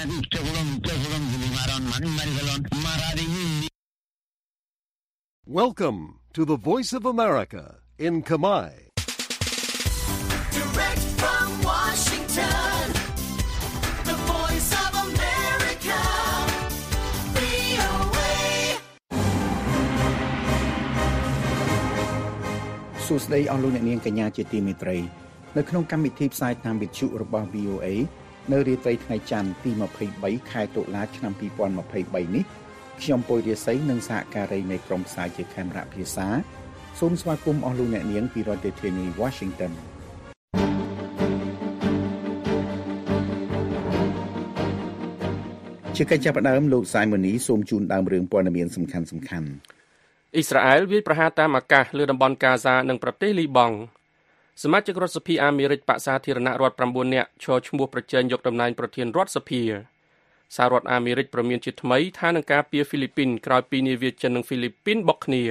Welcome to the Voice of America in Khmer. Direct from Washington, the Voice of America, VOA. សួស្តីអស់លោកអ្នកនាងកញ្ញាជាទីមេត្រីនៅក្នុងកម្មវិធីផ្សាយតាមវិទ្យុរបស់ VOA នៅរាត្រីថ្ងៃច័ន្ទទី23ខែតុលាឆ្នាំ2023នេះខ្ញុំពុយរាសីនិងសហការីនៃក្រុមផ្សាយជាខេមរៈភាសាសូមស្វាគមន៍អស់លោកអ្នកនាងពីរដ្ឋធានី Washington ជាកិច្ចចាប់ផ្ដើមលោកសាយម៉ូនីសូមជូនដើមរឿងព័ត៌មានសំខាន់អ៊ីស្រាអែលវាយប្រហារតាមអាកាសលើតំបន់កាហ្សានិងប្រទេសលីបង់សមាជិករដ្ឋសភាអាមេរិកបក្សសាធារណរដ្ឋ9នាក់ឈរឈ្មោះប្រជែងយកតំណែងប្រធានរដ្ឋសភាសហរដ្ឋអាមេរិកប្រមានជាថ្មីថានឹងការពារហ្វីលីពីនក្រោយពីនាវាចិននិងហ្វីលីពីនបុកគ្នា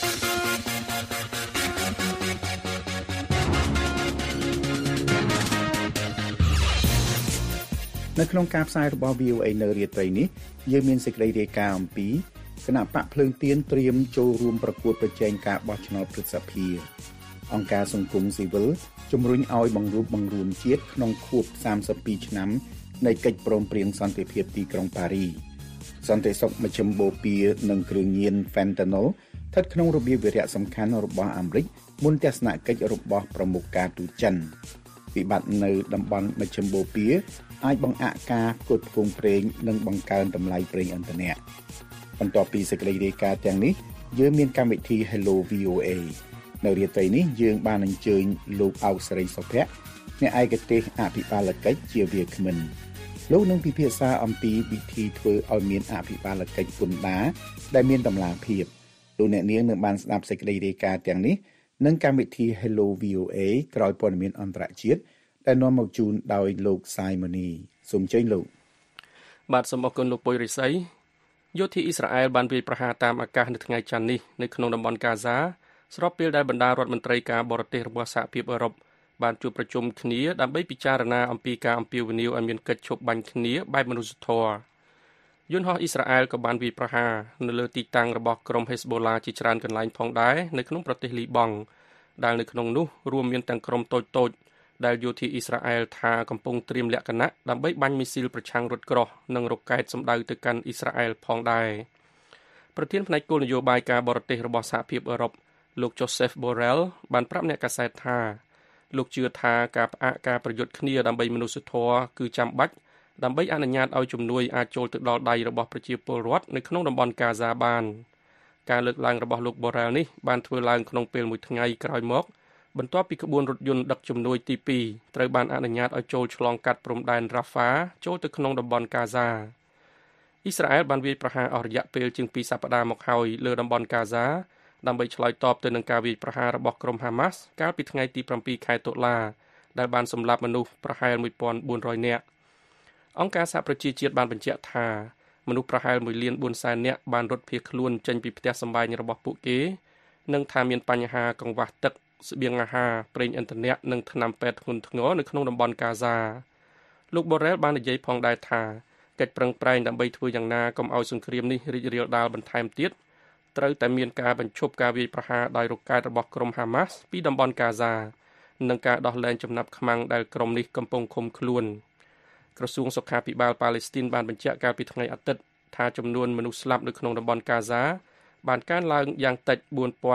នៅក្នុងការផ្សាយរបស់ VOA នៅរាត្រីនេះយើងមានសេចក្តីរាយការណ៍អំពីគណៈបកភ្លើងទៀនត្រៀមចូលរួមប្រកួតប្រជែងការបោះឆ្នោតព្រឹទ្ធសភាអង្គការសង្គមស៊ីវិលជំរុញឲ្យបង្រួបបង្រួមជាតិក្នុងខួប32ឆ្នាំនៃកិច្ចព្រមព្រៀងសន្តិភាពទីក្រុងប៉ារីសន្តិសុខមជ្ឈិមបូព៌ានិងគ្រឿងញៀន Fentanyl ស្ថិតក្នុងរបៀបវារៈសំខាន់របស់អាមេរិកមុនទស្សនកិច្ចរបស់ប្រមុខការទូតចិនវិបត្តិនៅតំបន់មជ្ឈិមបូព៌ាអាចបង្អាក់ការផ្គត់ផ្គង់ប្រេងនិងបង្កើនតម្លៃប្រេងឥន្ធនៈបន្ទាប់ពីសេចក្តីរាយការណ៍ទាំងនេះយើងមានកម្មវិធី Hello VOA នៅរាត្រីនេះយើងបានអញ្ជើញលោកអោកសេរីសុភ័ក្រអ្នកឯកទេសអភិបាលកិច្ចជាវាគ្មិនលោកនឹងពិភាក្សាអំពីវិធីធ្វើឲ្យមានអភិបាលកិច្ចពន្ធដារដែលមានតម្លាភាពលោកអ្នកនាងនឹងបានស្ដាប់សេចក្តីរាយការណ៍ទាំងនេះនិងកម្មវិធី Hello VOA ក្រោយព័ត៌មានអន្តរជាតិដែលនាំមកជូនដោយលោកសាយម៉ូនីសូមអញ្ជើញលោកបាទសូមអរគុណលោកពុយរិស័យយោធាអ៊ីស្រាអែលបានវាយប្រហារតាមអាកាសនៅថ្ងៃច័ន្ទនេះនៅក្នុងតំបន់កាហ្សាស្របពេលដែលបណ្ដារដ្ឋមន្ត្រីការបរទេសរបស់សហភាពអឺរ៉ុបបានជួបប្រជុំគ្នាដើម្បីពិចារណាអំពីការអំពាវនាវឲ្យមានកិច្ចឈប់បាញ់គ្នាបែបមនុស្សធម៌យន្តហោះអ៊ីស្រាអែលក៏បានវាយប្រហារនៅលើទីតាំងរបស់ក្រុមហេស្បូឡាជាច្រើនកន្លែងផងដែរនៅក្នុងប្រទេសលីបង់ដែលនៅក្នុងនោះរួមមានទាំងក្រុមតូចៗដែលយោធាអ៊ីស្រាអែលថាកំពុងត្រៀមលក្ខណៈដើម្បីបាញ់មីស៊ីលប្រឆាំងរថក្រោះនិងរ៉ុកែតសម្ដៅទៅកាន់អ៊ីស្រាអែលផងដែរប្រធានផ្នែកគោលនយោបាយការបរទេសរបស់សហភាពអឺរ៉ុបលោក Joseph Borrell បានប្រាប់អ្នកកាសែតថាលោកជឿថាការផ្អាកការប្រយុទ្ធគ្នាដើម្បីមនុស្សធម៌គឺចាំបាច់ដើម្បីអនុញ្ញាតឲ្យជំនួយអាចចូលទៅដល់ដៃរបស់ប្រជាពលរដ្ឋនៅក្នុងតំបន់កាហ្សាបានការលើកឡើងរបស់លោក Borrell នេះបានធ្វើឡើងក្នុងពេលមួយថ្ងៃក្រោយមកបន្ទាប់ពីក្បួនរថយន្តដឹកជំនួយទី2ត្រូវបានអនុញ្ញាតឲ្យចូលឆ្លងកាត់ព្រំដែន Rafah ចូលទៅក្នុងតំបន់កាហ្សាអ៊ីស្រាអែលបានវាយប្រហារអស់រយៈពេលជាង2សប្តាហ៍មកហើយលើតំបន់កាហ្សាដើម្បីឆ្លើយតបទៅនឹងការវាយប្រហាររបស់ក្រុមហាម៉ាស់កាលពីថ្ងៃទី7ខែតុលាដែលបានសម្លាប់មនុស្សប្រហែល 1,400 នាក់អង្គការសហប្រជាជាតិបានបញ្ជាក់ថាមនុស្សប្រហែល 1,400,000 នាក់បានរត់ភៀសខ្លួនចេញពីផ្ទះសម្បែងរបស់ពួកគេនិងថាមានបញ្ហាកង្វះទឹកស្បៀងអាហារប្រេងឥន្ធនៈនិងថ្នាំពេទ្យធ្ងន់ធ្ងរនៅក្នុងតំបន់កាហ្សាលោក Borrell បាននិយាយផងដែរថាកិច្ចប្រឹងប្រែងដើម្បីធ្វើយ៉ាងណាកុំឲ្យសង្គ្រាមនេះរីករាលដាលបន្ថែមទៀតត្រូវតែមានការបញ្ឈប់ការវាយប្រហារដោយរ៉ុកែតរបស់ក្រុមហាម៉ាស់ពីតំបន់កាហ្សានិងការដោះលែងចំណាប់ខ្មាំងដែលក្រុមនេះកំពុងឃុំខ្លួនក្រសួងសុខាភិបាលប៉ាឡេស្ទីនបានបញ្ជាក់កាលពីថ្ងៃអាទិត្យថាចំនួនមនុស្សស្លាប់នៅក្នុងតំបន់កាហ្សាបានកើនឡើងយ៉ាងតិច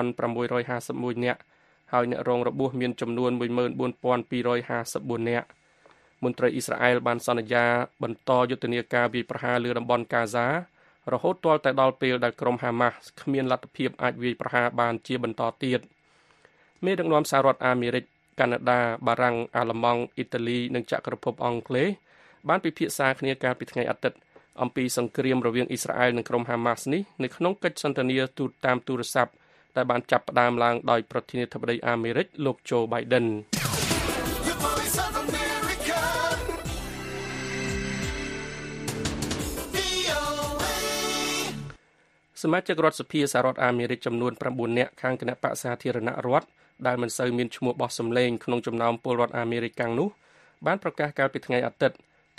4,651 នាក់ហើយអ្នករងរបួសមានចំនួន 14,254 នាក់មន្ត្រីអ៊ីស្រាអែលបានសន្យាបន្តយុទ្ធនាការវាយប្រហារលើតំបន់កាហ្សារហូតទាល់តែដល់ពេលដែលក្រុមហាម៉ាស់គ្មានលទ្ធភាពអាចវាយប្រហារបានជាបន្តទៀតមេដឹកនាំសហរដ្ឋអាមេរិកកាណាដាបារាំងអាល្លឺម៉ង់អ៊ីតាលីនិងចក្រភពអង់គ្លេសបានពិភាក្សាគ្នាកាលពីថ្ងៃអាទិត្យអំពីសង្គ្រាមរវាងអ៊ីស្រាអែលនិងក្រុមហាម៉ាស់នេះនៅក្នុងកិច្ចសន្ទនាតាមទូរស័ព្ទដែលបានចាប់ផ្ដើមឡើងដោយប្រធានាធិបតីអាមេរិកលោកโจ Biden សមាជិករដ្ឋសភាសហរដ្ឋអាមេរិកចំនួន9នាក់ខាងគណៈបក្សសាធារណរដ្ឋដែលមិនសូវមានឈ្មោះបោះសម្លេងក្នុងចំណោមពលរដ្ឋអាមេរិកកាំងនោះបានប្រកាសកាលពីថ្ងៃអាទិត្យ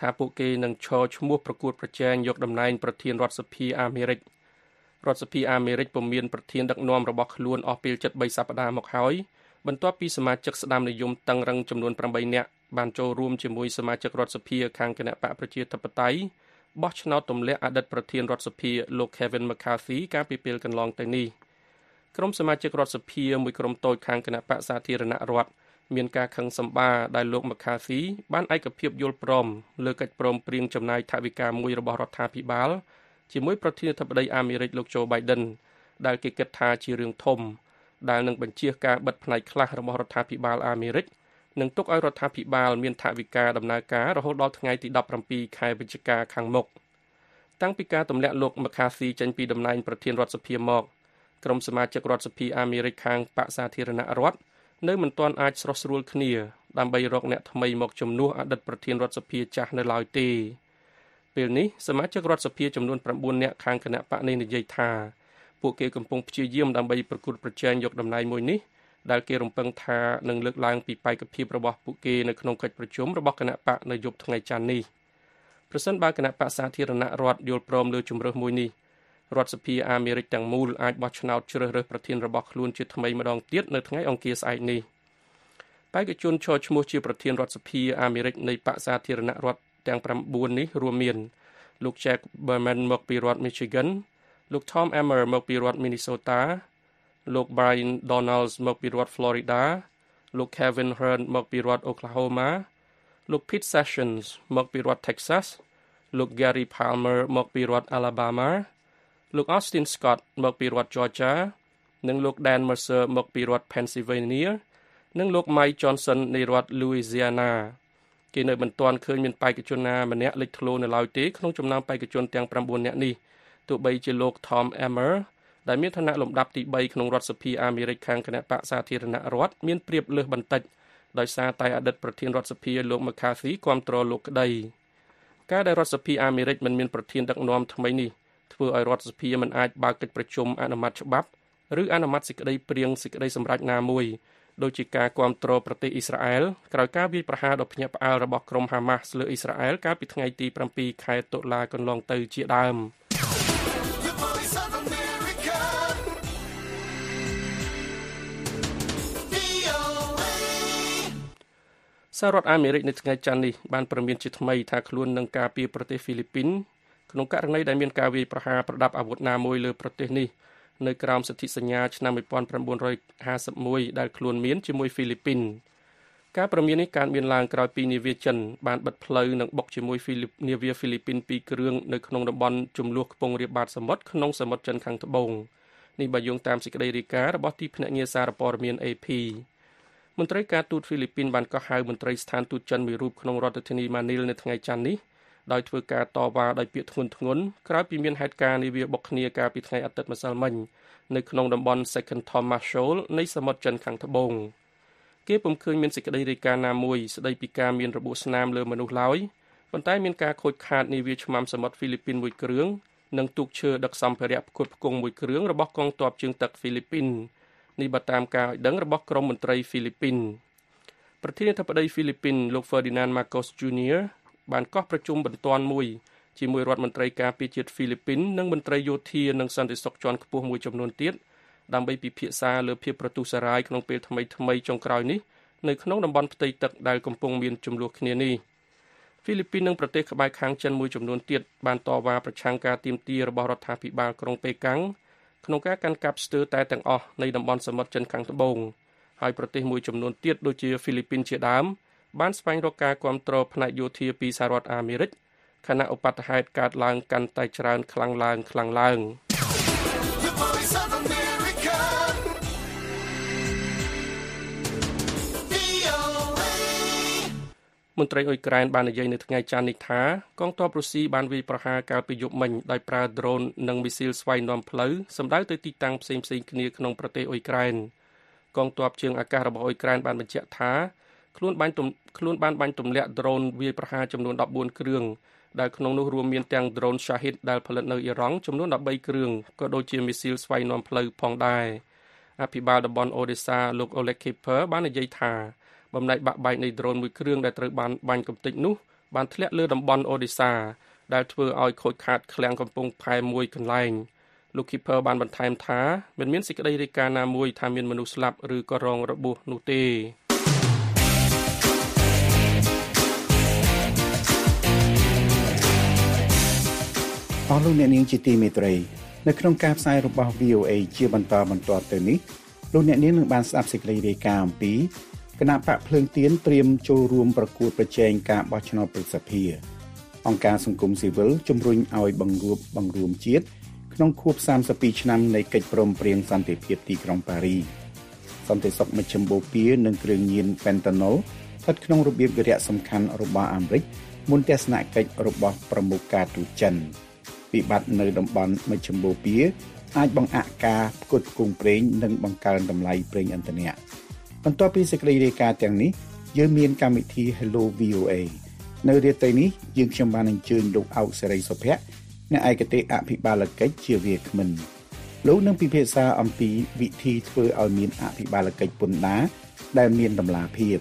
ថាពួកគេនឹងឈរឈ្មោះប្រកួតប្រជែងយកតំណែងប្រធានរដ្ឋសភាអាមេរិករដ្ឋសភាអាមេរិកពុំមានប្រធានដឹកនាំរបស់ខ្លួនអស់ពេលជិត3សប្តាហ៍មកហើយបន្ទាប់ពីសមាជិកស្ដាមនិយមតឹងរឹងចំនួន8នាក់បានចូលរួមជាមួយសមាជិករដ្ឋសភាខាងគណបកប្រជាធិបតេយ្យបោះឆ្នោតទម្លាក់អតីតប្រធានរដ្ឋសភាលោក Kevin McCarthy កាលពីពេលកន្លងទៅនេះក្រុមសមាជិករដ្ឋសភាមួយក្រុមតូចខាងគណបកសាធារណរដ្ឋមានការខឹងសម្បារដែលលោក McCarthy បានឯកភាពយល់ព្រមលើកិច្ចព្រមព្រៀងចំណាយថវិកាមួយរបស់រដ្ឋាភិបាលជាមួយប្រធានាធិបតីអាមេរិកលោក Joe Biden ដែលគេគិតថាជារឿងធំដែលនឹងបញ្ជាការបិទផ្នែកខ្លះរបស់រដ្ឋាភិបាលអាមេរិកនិងទុកឲ្យរដ្ឋាភិបាលមានថវិកាដំណើរការរហូតដល់ថ្ងៃទី17ខែវិច្ឆិកាខាងមុខតាំងពីការទម្លាក់លោក McCarthy ចេញពីតំណែងប្រធានរដ្ឋសភាមកក្រុមសមាជិករដ្ឋសភាអាមេរិកខាងបកសាធារណរដ្ឋនៅមិនទាន់អាចស្រស់ស្រួលគ្នាដើម្បីរកអ្នកថ្មីមកជំនួសអតីតប្រធានរដ្ឋសភាចាស់នៅឡើយទេពេលនេះសមាជិករដ្ឋសភាចំនួន9នាក់ខាងគណៈបកនេះនិយាយថាពួកគេកំពុងព្យាយាមដើម្បីប្រកួតប្រជែងយកតំណែងមួយនេះដែលគេរំពឹងថានឹងលើកឡើងពីបេក្ខភាពរបស់ពួកគេនៅក្នុងកិច្ចប្រជុំរបស់គណៈបកនៅយប់ថ្ងៃច័ន្ទនេះប្រសិនបើគណៈបកសាធារណរដ្ឋយល់ព្រមលើជំរើសមួយនេះរដ្ឋសភាអាមេរិកទាំងមូលអាចបោះឆ្នោតជ្រើសរើសប្រធានរបស់ខ្លួនជាថ្មីម្ដងទៀតនៅថ្ងៃអង្គារស្អែកនេះបេក្ខជនឈរឈ្មោះជាប្រធានរដ្ឋសភាអាមេរិកនៃបកសាធារណរដ្ឋទាំង9នេះរួមមានលោក Jack Berman មកពីរដ្ឋ Michigan លោក Tom Emmer មកពីរដ្ឋ Minnesota លោក Brian Donalds មកពីរដ្ឋ Florida លោក Kevin Hern មកពីរដ្ឋ Oklahoma លោក Pete Sessions មកពីរដ្ឋ Texas លោក Gary Palmer មកពីរដ្ឋ Alabama លោក Austin Scott មកពីរដ្ឋ Georgia និងលោក Dan Mercer មកពីរដ្ឋ Pennsylvania និងលោក Mike Johnson នៃរដ្ឋ Louisiana គេនៅមិនទាន់ឃើញមានបេក្ខជនណាម្នាក់លេចធ្លោនៅឡើយទេក្នុងចំណោមបេក្ខជនទាំង9នាក់នេះទោះបីជាលោក Tom Emmer ដែលមានឋានៈលំដាប់ទី3ក្នុងរដ្ឋសភាអាមេរិកខាងគណៈបកសាធារណរដ្ឋមានព្រៀបលើសបន្តិចដោយសារតែអតីតប្រធានរដ្ឋសភាលោក McCarthy គាំទ្រលោកក្តីការដែលរដ្ឋសភាអាមេរិកមិនមានប្រធានដឹកនាំថ្មីនេះធ្វើឲ្យរដ្ឋសភាមិនអាចបើកកិច្ចប្រជុំអនុម័តច្បាប់ឬអនុម័តសេចក្តីព្រៀងសេចក្តីសម្រេចណាមួយដូចជាការគាំទ្រប្រទេសអ៊ីស្រាអែលក្រោយការវាយប្រហារដ៏ភ្ញាក់ផ្អើលរបស់ក្រុមហាម៉ាស់លើអ៊ីស្រាអែលកាលពីថ្ងៃទី7ខែតុលាកន្លងទៅជាដើមសហរដ្ឋអាមេរិកនៅថ្ងៃច័ន្ទនេះបានព្រមានជាថ្មីថាខ្លួននឹងការពារប្រទេសហ្វីលីពីនក្នុងករណីដែលមានការវាយប្រហារប្រដាប់អាវុធណាមួយលើប្រទេសនេះនៅក្រោមសន្ធិសញ្ញាឆ្នាំ1951ដែលខ្លួនមានជាមួយហ្វីលីពីនការព្រមាននេះកើតមានឡើងក្រោយពីនាវាចិនបានបិទផ្លូវនិងបុកជាមួយនាវាហ្វីលីពីន2គ្រឿងនៅក្នុងតំបន់ជម្លោះខ្ពង់រាបបាតសមុទ្រក្នុងសមុទ្រចិនខាងត្បូងនេះបើយោងតាមសេចក្តីរាយការណ៍របស់ទីភ្នាក់ងារសារព័ត៌មាន AP មន្ត្រីការទូតហ្វីលីពីនបានកោះហៅមន្ត្រីស្ថានទូតចិនមួយរូបក្នុងរដ្ឋធានីម៉ានីលនៅថ្ងៃច័ន្ទនេះដោយធ្វើការតវ៉ាដោយពាក្យធ្ងន់ធ្ងរក្រោយពីមានហេតុការណ៍នាវាបុកគ្នាកាលពីថ្ងៃអាទិត្យម្សិលមិញនៅក្នុងតំបន់ Second Thomas Shoal នៃសមុទ្រចិនខាងត្បូងគេពុំឃើញមានសេចក្តីរាយការណ៍ណាមួយស្តីពីការមានរបួសស្នាមលើមនុស្សឡើយប៉ុន្តែមានការខូចខាតនាវាឆ្មាំសមុទ្រហ្វីលីពីនមួយគ្រឿងនិងទូកឈើដឹកសម្ភារៈផ្គត់ផ្គង់មួយគ្រឿងរបស់កងទ័ពជើងទឹកហ្វីលីពីននេះបើតាមការឲ្យដឹងរបស់ក្រមមន្ត្រីហ្វីលីពីនប្រធានាធិបតីហ្វីលីពីនលោក Ferdinand Marcos Jr. បានកោះប្រជុំបន្ទាន់មួយជាមួយរដ្ឋមន្ត្រីការពារជាតិហ្វីលីពីននិងមន្ត្រីយោធានិងសន្តិសុខជាន់ខ្ពស់មួយចំនួនទៀតដើម្បីពិភាក្សាលើភាពប្រទុះសារាយក្នុងពេលថ្មីចុងក្រោយនេះនៅក្នុងតំបន់ផ្ទៃទឹកដែលកំពុងមានជម្លោះគ្នានេះហ្វីលីពីននិងប្រទេសក្បែរខាងចិនមួយចំនួនទៀតបានតវ៉ាប្រឆាំងការទាមទាររបស់រដ្ឋាភិបាលក្រុងប៉េកាំងក្នុងការកាន់កាប់ស្ទើរតែទាំងអស់នៃតំបន់សមុទ្រចិនខាងត្បូងហើយប្រទេសមួយចំនួនទៀតដូចជាហ្វីលីពីនជាដើមបានស្វែងរកការគាំទ្រផ្នែកយោធាពីសហរដ្ឋអាមេរិកខណៈឧបទ្ទហេតុកើតឡើងកាន់តែច្រើនខ្លាំងឡើងមន្ត្រីអ៊ុយក្រែនបាននិយាយនៅថ្ងៃច័ន្ទនេះថាកងទ័ពរុស្ស៊ីបានវាយប្រហារកាលពីយប់មិញដោយប្រើដ្រូននិងមីស៊ីលស្វែងនាំផ្លូវសម្ដៅទៅទីតាំងផ្សេងៗគ្នាក្នុងប្រទេសអ៊ុយក្រែនកងទ័ពជើងអាកាសរបស់អ៊ុយក្រែនបានបញ្ជាក់ថាខ្លួនបានបាញ់ទម្លាក់ដ្រូនវាយប្រហារចំនួន14គ្រឿងដែលក្នុងនោះរួមមានទាំងដ្រូន Shahid ដែលផលិតនៅអ៊ីរ៉ង់ចំនួន13គ្រឿងក៏ដូចជាមីស៊ីលស្វែងនាំផ្លូវផងដែរអភិបាលតំបន់អូដេសាលោក Oleg Kipper បាននិយាយថាបំណែកបាក់បែកនៃដ្រូនមួយគ្រឿងដែលត្រូវបានបាញ់កំទេចនោះបានធ្លាក់លើតំបន់អូឌីសាដែលធ្វើឲ្យខូចខាតឃ្លាំងកំពង់ផែមួយកន្លែងលោក Keeper បានបន្ថែមថាមិនមានសេចក្តីរាយការណ៍ណាមួយថាមានមនុស្សស្លាប់ឬក៏រងរបួសនោះទេអស់លោកអ្នកនាងជាទីមេត្រីនៅក្នុងការផ្សាយរបស់ VOA ជាបន្តបន្ទាប់ទៅនេះលោកអ្នកនាងនឹងបានស្ដាប់សេចក្តីរាយការណ៍អំពីគណៈបកភ្លើងទៀនត្រៀមចូលរួមប្រកួតប្រជែងការបោះឆ្នោតប្រសិទ្ធភាពអង្គការសង្គមស៊ីវិលជំរុញឲ្យបង្រួមជាតិក្នុងខួប32ឆ្នាំនៃកិច្ចព្រមព្រៀងសន្តិភាពទីក្រុងប៉ារីសន្តិសុខមជ្ឈមបូព៌ានិងគ្រឿងញៀនផេនតាណុលស្ថិតក្នុងរបៀបវារៈសំខាន់របស់អាមេរិកមុនទស្សនកិច្ចរបស់ប្រមុខការទូតចិនវិបត្តិនៅតំបន់មជ្ឈមបូព៌ាអាចបង្អាក់ការផ្គត់ផ្គង់ប្រេងនិងបង្កើនតម្លៃប្រេងឥន្ធនៈបន្ទាប់ពីសេចក្តីរាយការណ៍ទាំងនេះយើងមានកម្មវិធី Hello VOA នៅរាត្រីនេះយើងខ្ញុំបានអញ្ជើញលោកអោកសេរីសុភ័ក្រអ្នកឯកទេសអភិបាលកិច្ចជាវាគ្មិនលោកនឹងពិភាក្សាអំពីវិធីធ្វើឲ្យមានអភិបាលកិច្ចពន្ធដារដែលមានតម្លាភាព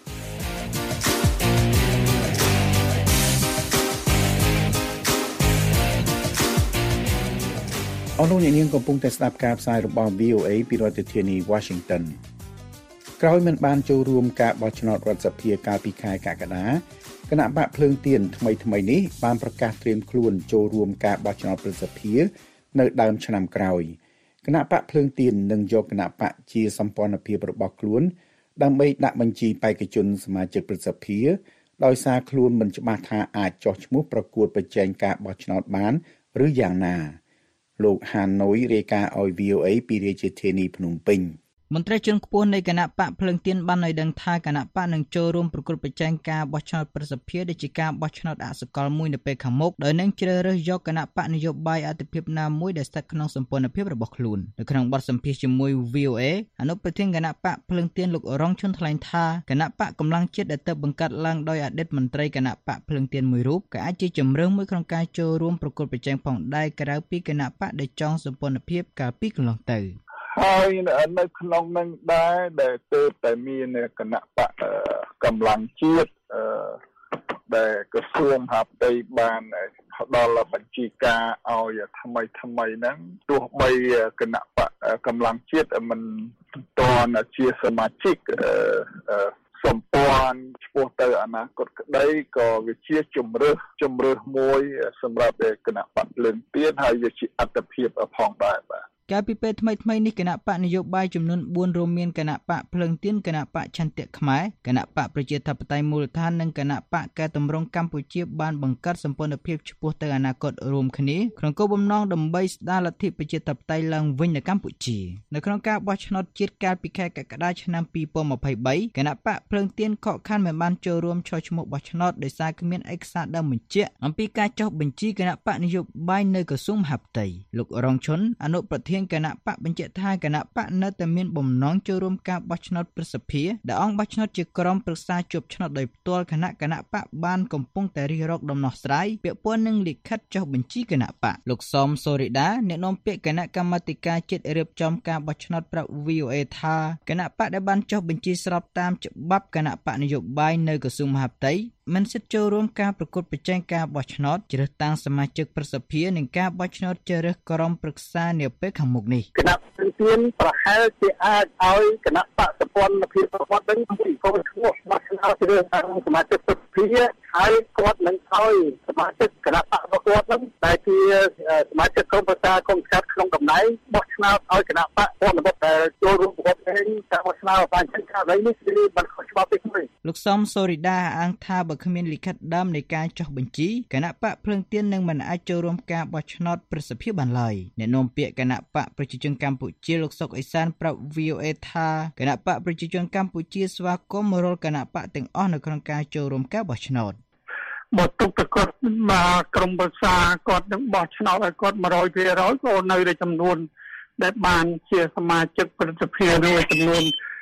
អស់លោកអ្នកនាងកំពុងតែស្ដាប់ការផ្សាយរបស់ VOA ពីរដ្ឋធានី Washington ក្រោយមិនបានចូលរួមការបោះឆ្នោតរដ្ឋសភាកាលពីខែកក្កដាគណៈបកភ្លើងទៀនថ្មីនេះបានប្រកាសត្រៀមខ្លួនចូលរួមការបោះឆ្នោតប្រសិទ្ធភាពនៅដើមឆ្នាំក្រោយគណៈបកភ្លើងទៀននឹងយកគណៈបកជាសម្ព័ន្ធភាពរបស់ខ្លួនដើម្បីដាក់បញ្ជីបេក្ខជនសមាជិកប្រសិទ្ធភាពដោយសារខ្លួនមិនច្បាស់ថាអាចចុះឈ្មោះប្រកួតប្រជែងការបោះឆ្នោតបានឬយ៉ាងណាលោកហាណូយរាយការណ៍ឲ្យ VOA ពីរាជធានីភ្នំពេញមន្ត្រីជាន់ខ្ពស់នៃគណៈបកភ្លើងទៀនបានឲ្យដឹងថាគណៈបកនឹងចូលរួមប្រគល់ប្រជែងការបោះឆ្នោតប្រសិទ្ធភាពដែលជាការបោះឆ្នោតអសកលមួយនៅពេលខាងមុខដោយនឹងជ្រើសរើសយកគណៈបកនយោបាយអធិភាពណាមួយដែលស្ថិតក្នុងសម្ព័ន្ធភាពរបស់ខ្លួននៅក្នុងបទសម្ភាសន៍ជាមួយ VOA អនុប្រធានគណៈបកភ្លើងទៀនលោករងឈុនថ្លែងថាគណៈបកកម្លាំងជាតិដែលទៅបង្កើតឡើងដោយអតីតមន្ត្រីគណៈបកភ្លើងទៀនមួយរូបក៏អាចជាជំរើសមួយក្នុងការចូលរួមប្រគល់ប្រជែងផងដែរក្រៅពីគណៈបកដែលចង់សម្ព័ន្ធភាពកាលពីកន្លងទៅហើយនៅក្នុងនឹងដែរដែលទើបតែមានគណៈបកកម្លាំងជាតិដែលក្រសួងហាផ្ទៃបានផ្ដល់បញ្ជីការឲ្យថ្មីហ្នឹងទោះបីគណៈបកកម្លាំងជាតិមិនទាន់ជាសមាជិកសម្ព័ន្ធឆ្ពោះទៅអនាគតក្តីក៏វាជាជំរើសមួយសម្រាប់គណៈបកភ្លើងទៀនហើយវាជាអត្តភាពផងដែរបាទកាលពីពេលថ្មីនេះគណៈបកនយោបាយចំនួន4រួមមានគណៈបកភ្លើងទៀនគណៈបកឆន្ទៈខ្មែរគណៈបកប្រជាធិបតេយ្យមូលដ្ឋាននិងគណៈបកកែតម្រង់កម្ពុជាបានបង្កើតសម្ព័ន្ធភាពឆ្ពោះទៅអនាគតរួមគ្នាក្នុងគោលបំណងដើម្បីស្ដារលទ្ធិប្រជាធិបតេយ្យឡើងវិញនៅកម្ពុជានៅក្នុងការបោះឆ្នោតជាតិកាលពីខែកក្កដាឆ្នាំ2023គណៈបកភ្លើងទៀនខកខានមិនបានចូលរួមចុះឈ្មោះបោះឆ្នោតដោយសារគ្មានឯកសារដើមបញ្ជាក់អំពីការចុះបញ្ជីគណៈបកនយោបាយនៅក្រសួងមហាផ្ទៃលោករងឈុនអនុប្រធានគណៈបកបញ្ជាក់ថាគណៈបកនៅតែមានបំណងចូលរួមការបោះឆ្នោតប្រសិទ្ធភាពដែលអង្គបោះឆ្នោតជាក្រុមប្រឹក្សាជួបឆ្នោតដោយផ្ទាល់គណៈបកបានកំពុងតែរិះរកដំណោះស្រាយពាក់ព័ន្ធនឹងលិខិតចុះបញ្ជីគណៈបកលោកសំសូរីដាអ្នកនាំពាក្យគណៈកម្មាធិការជាតិរៀបចំការបោះឆ្នោតប្រាប់ VOA ថាគណៈបកដែលបានចុះបញ្ជីស្របតាមច្បាប់គណៈបកនយោបាយនៅក្រសួងមហាផ្ទៃមិនសិទ្ធិចូលរួមការប្រកួតប្រជែងការបោះឆ្នោតជ្រើសតាំងសមាជិកប្រសិទ្ធភាពនិងការបោះឆ្នោតជ្រើសរើសក្រុមប្រឹក្សានាពេលខាងមុខនេះគណៈទានប្រហែលជាអាចឲ្យគណៈបកសម្ព័ន្ធភាពរបស់វិញពីកូនឈ្មោះបោះឆ្នោតជ្រើសតាំងសមាជិកប្រសិទ្ធភាពហើយគាត់នឹងឲ្យសមាជិកគណៈបករបស់គាត់នឹងដែលជាសមាជិកក្រុមប្រឹក្សាគុំស្កាត់ក្នុងតំណែងបោះឆ្នោតឲ្យគណៈបកពលរដ្ឋដែលចូលរួមប្រកួតប្រជែងការបោះឆ្នោតបានចេញការនេះគឺមិនខុសច្បាប់ទេលោកសំសូរីដាអាងថាបើគ្មានលិខិតដើមនៃការចុះបញ្ជីគណៈបកភ្លើងទៀននឹងមិនអាចចូលរួមការបោះឆ្នោតប្រសិទ្ធភាពបានឡើយអ្នកនាំពាក្យគណៈបកប្រជាជនកម្ពុជាលោកសុកអេសានប្រាប់ VOA ថាគណៈបកប្រជាជនកម្ពុជាស្វាគមន៍រាល់គណៈបកទាំងអស់នៅក្នុងការចូលរួមការបោះឆ្នោតបើទុកទៅគាត់មកក្រុមប្រឹក្សាគាត់នឹងបោះឆ្នោតឲ្យគាត់ 100% ក៏នៅในចំនួនដែលបានជាសមាជិកប្រតិភិនៅចំនួន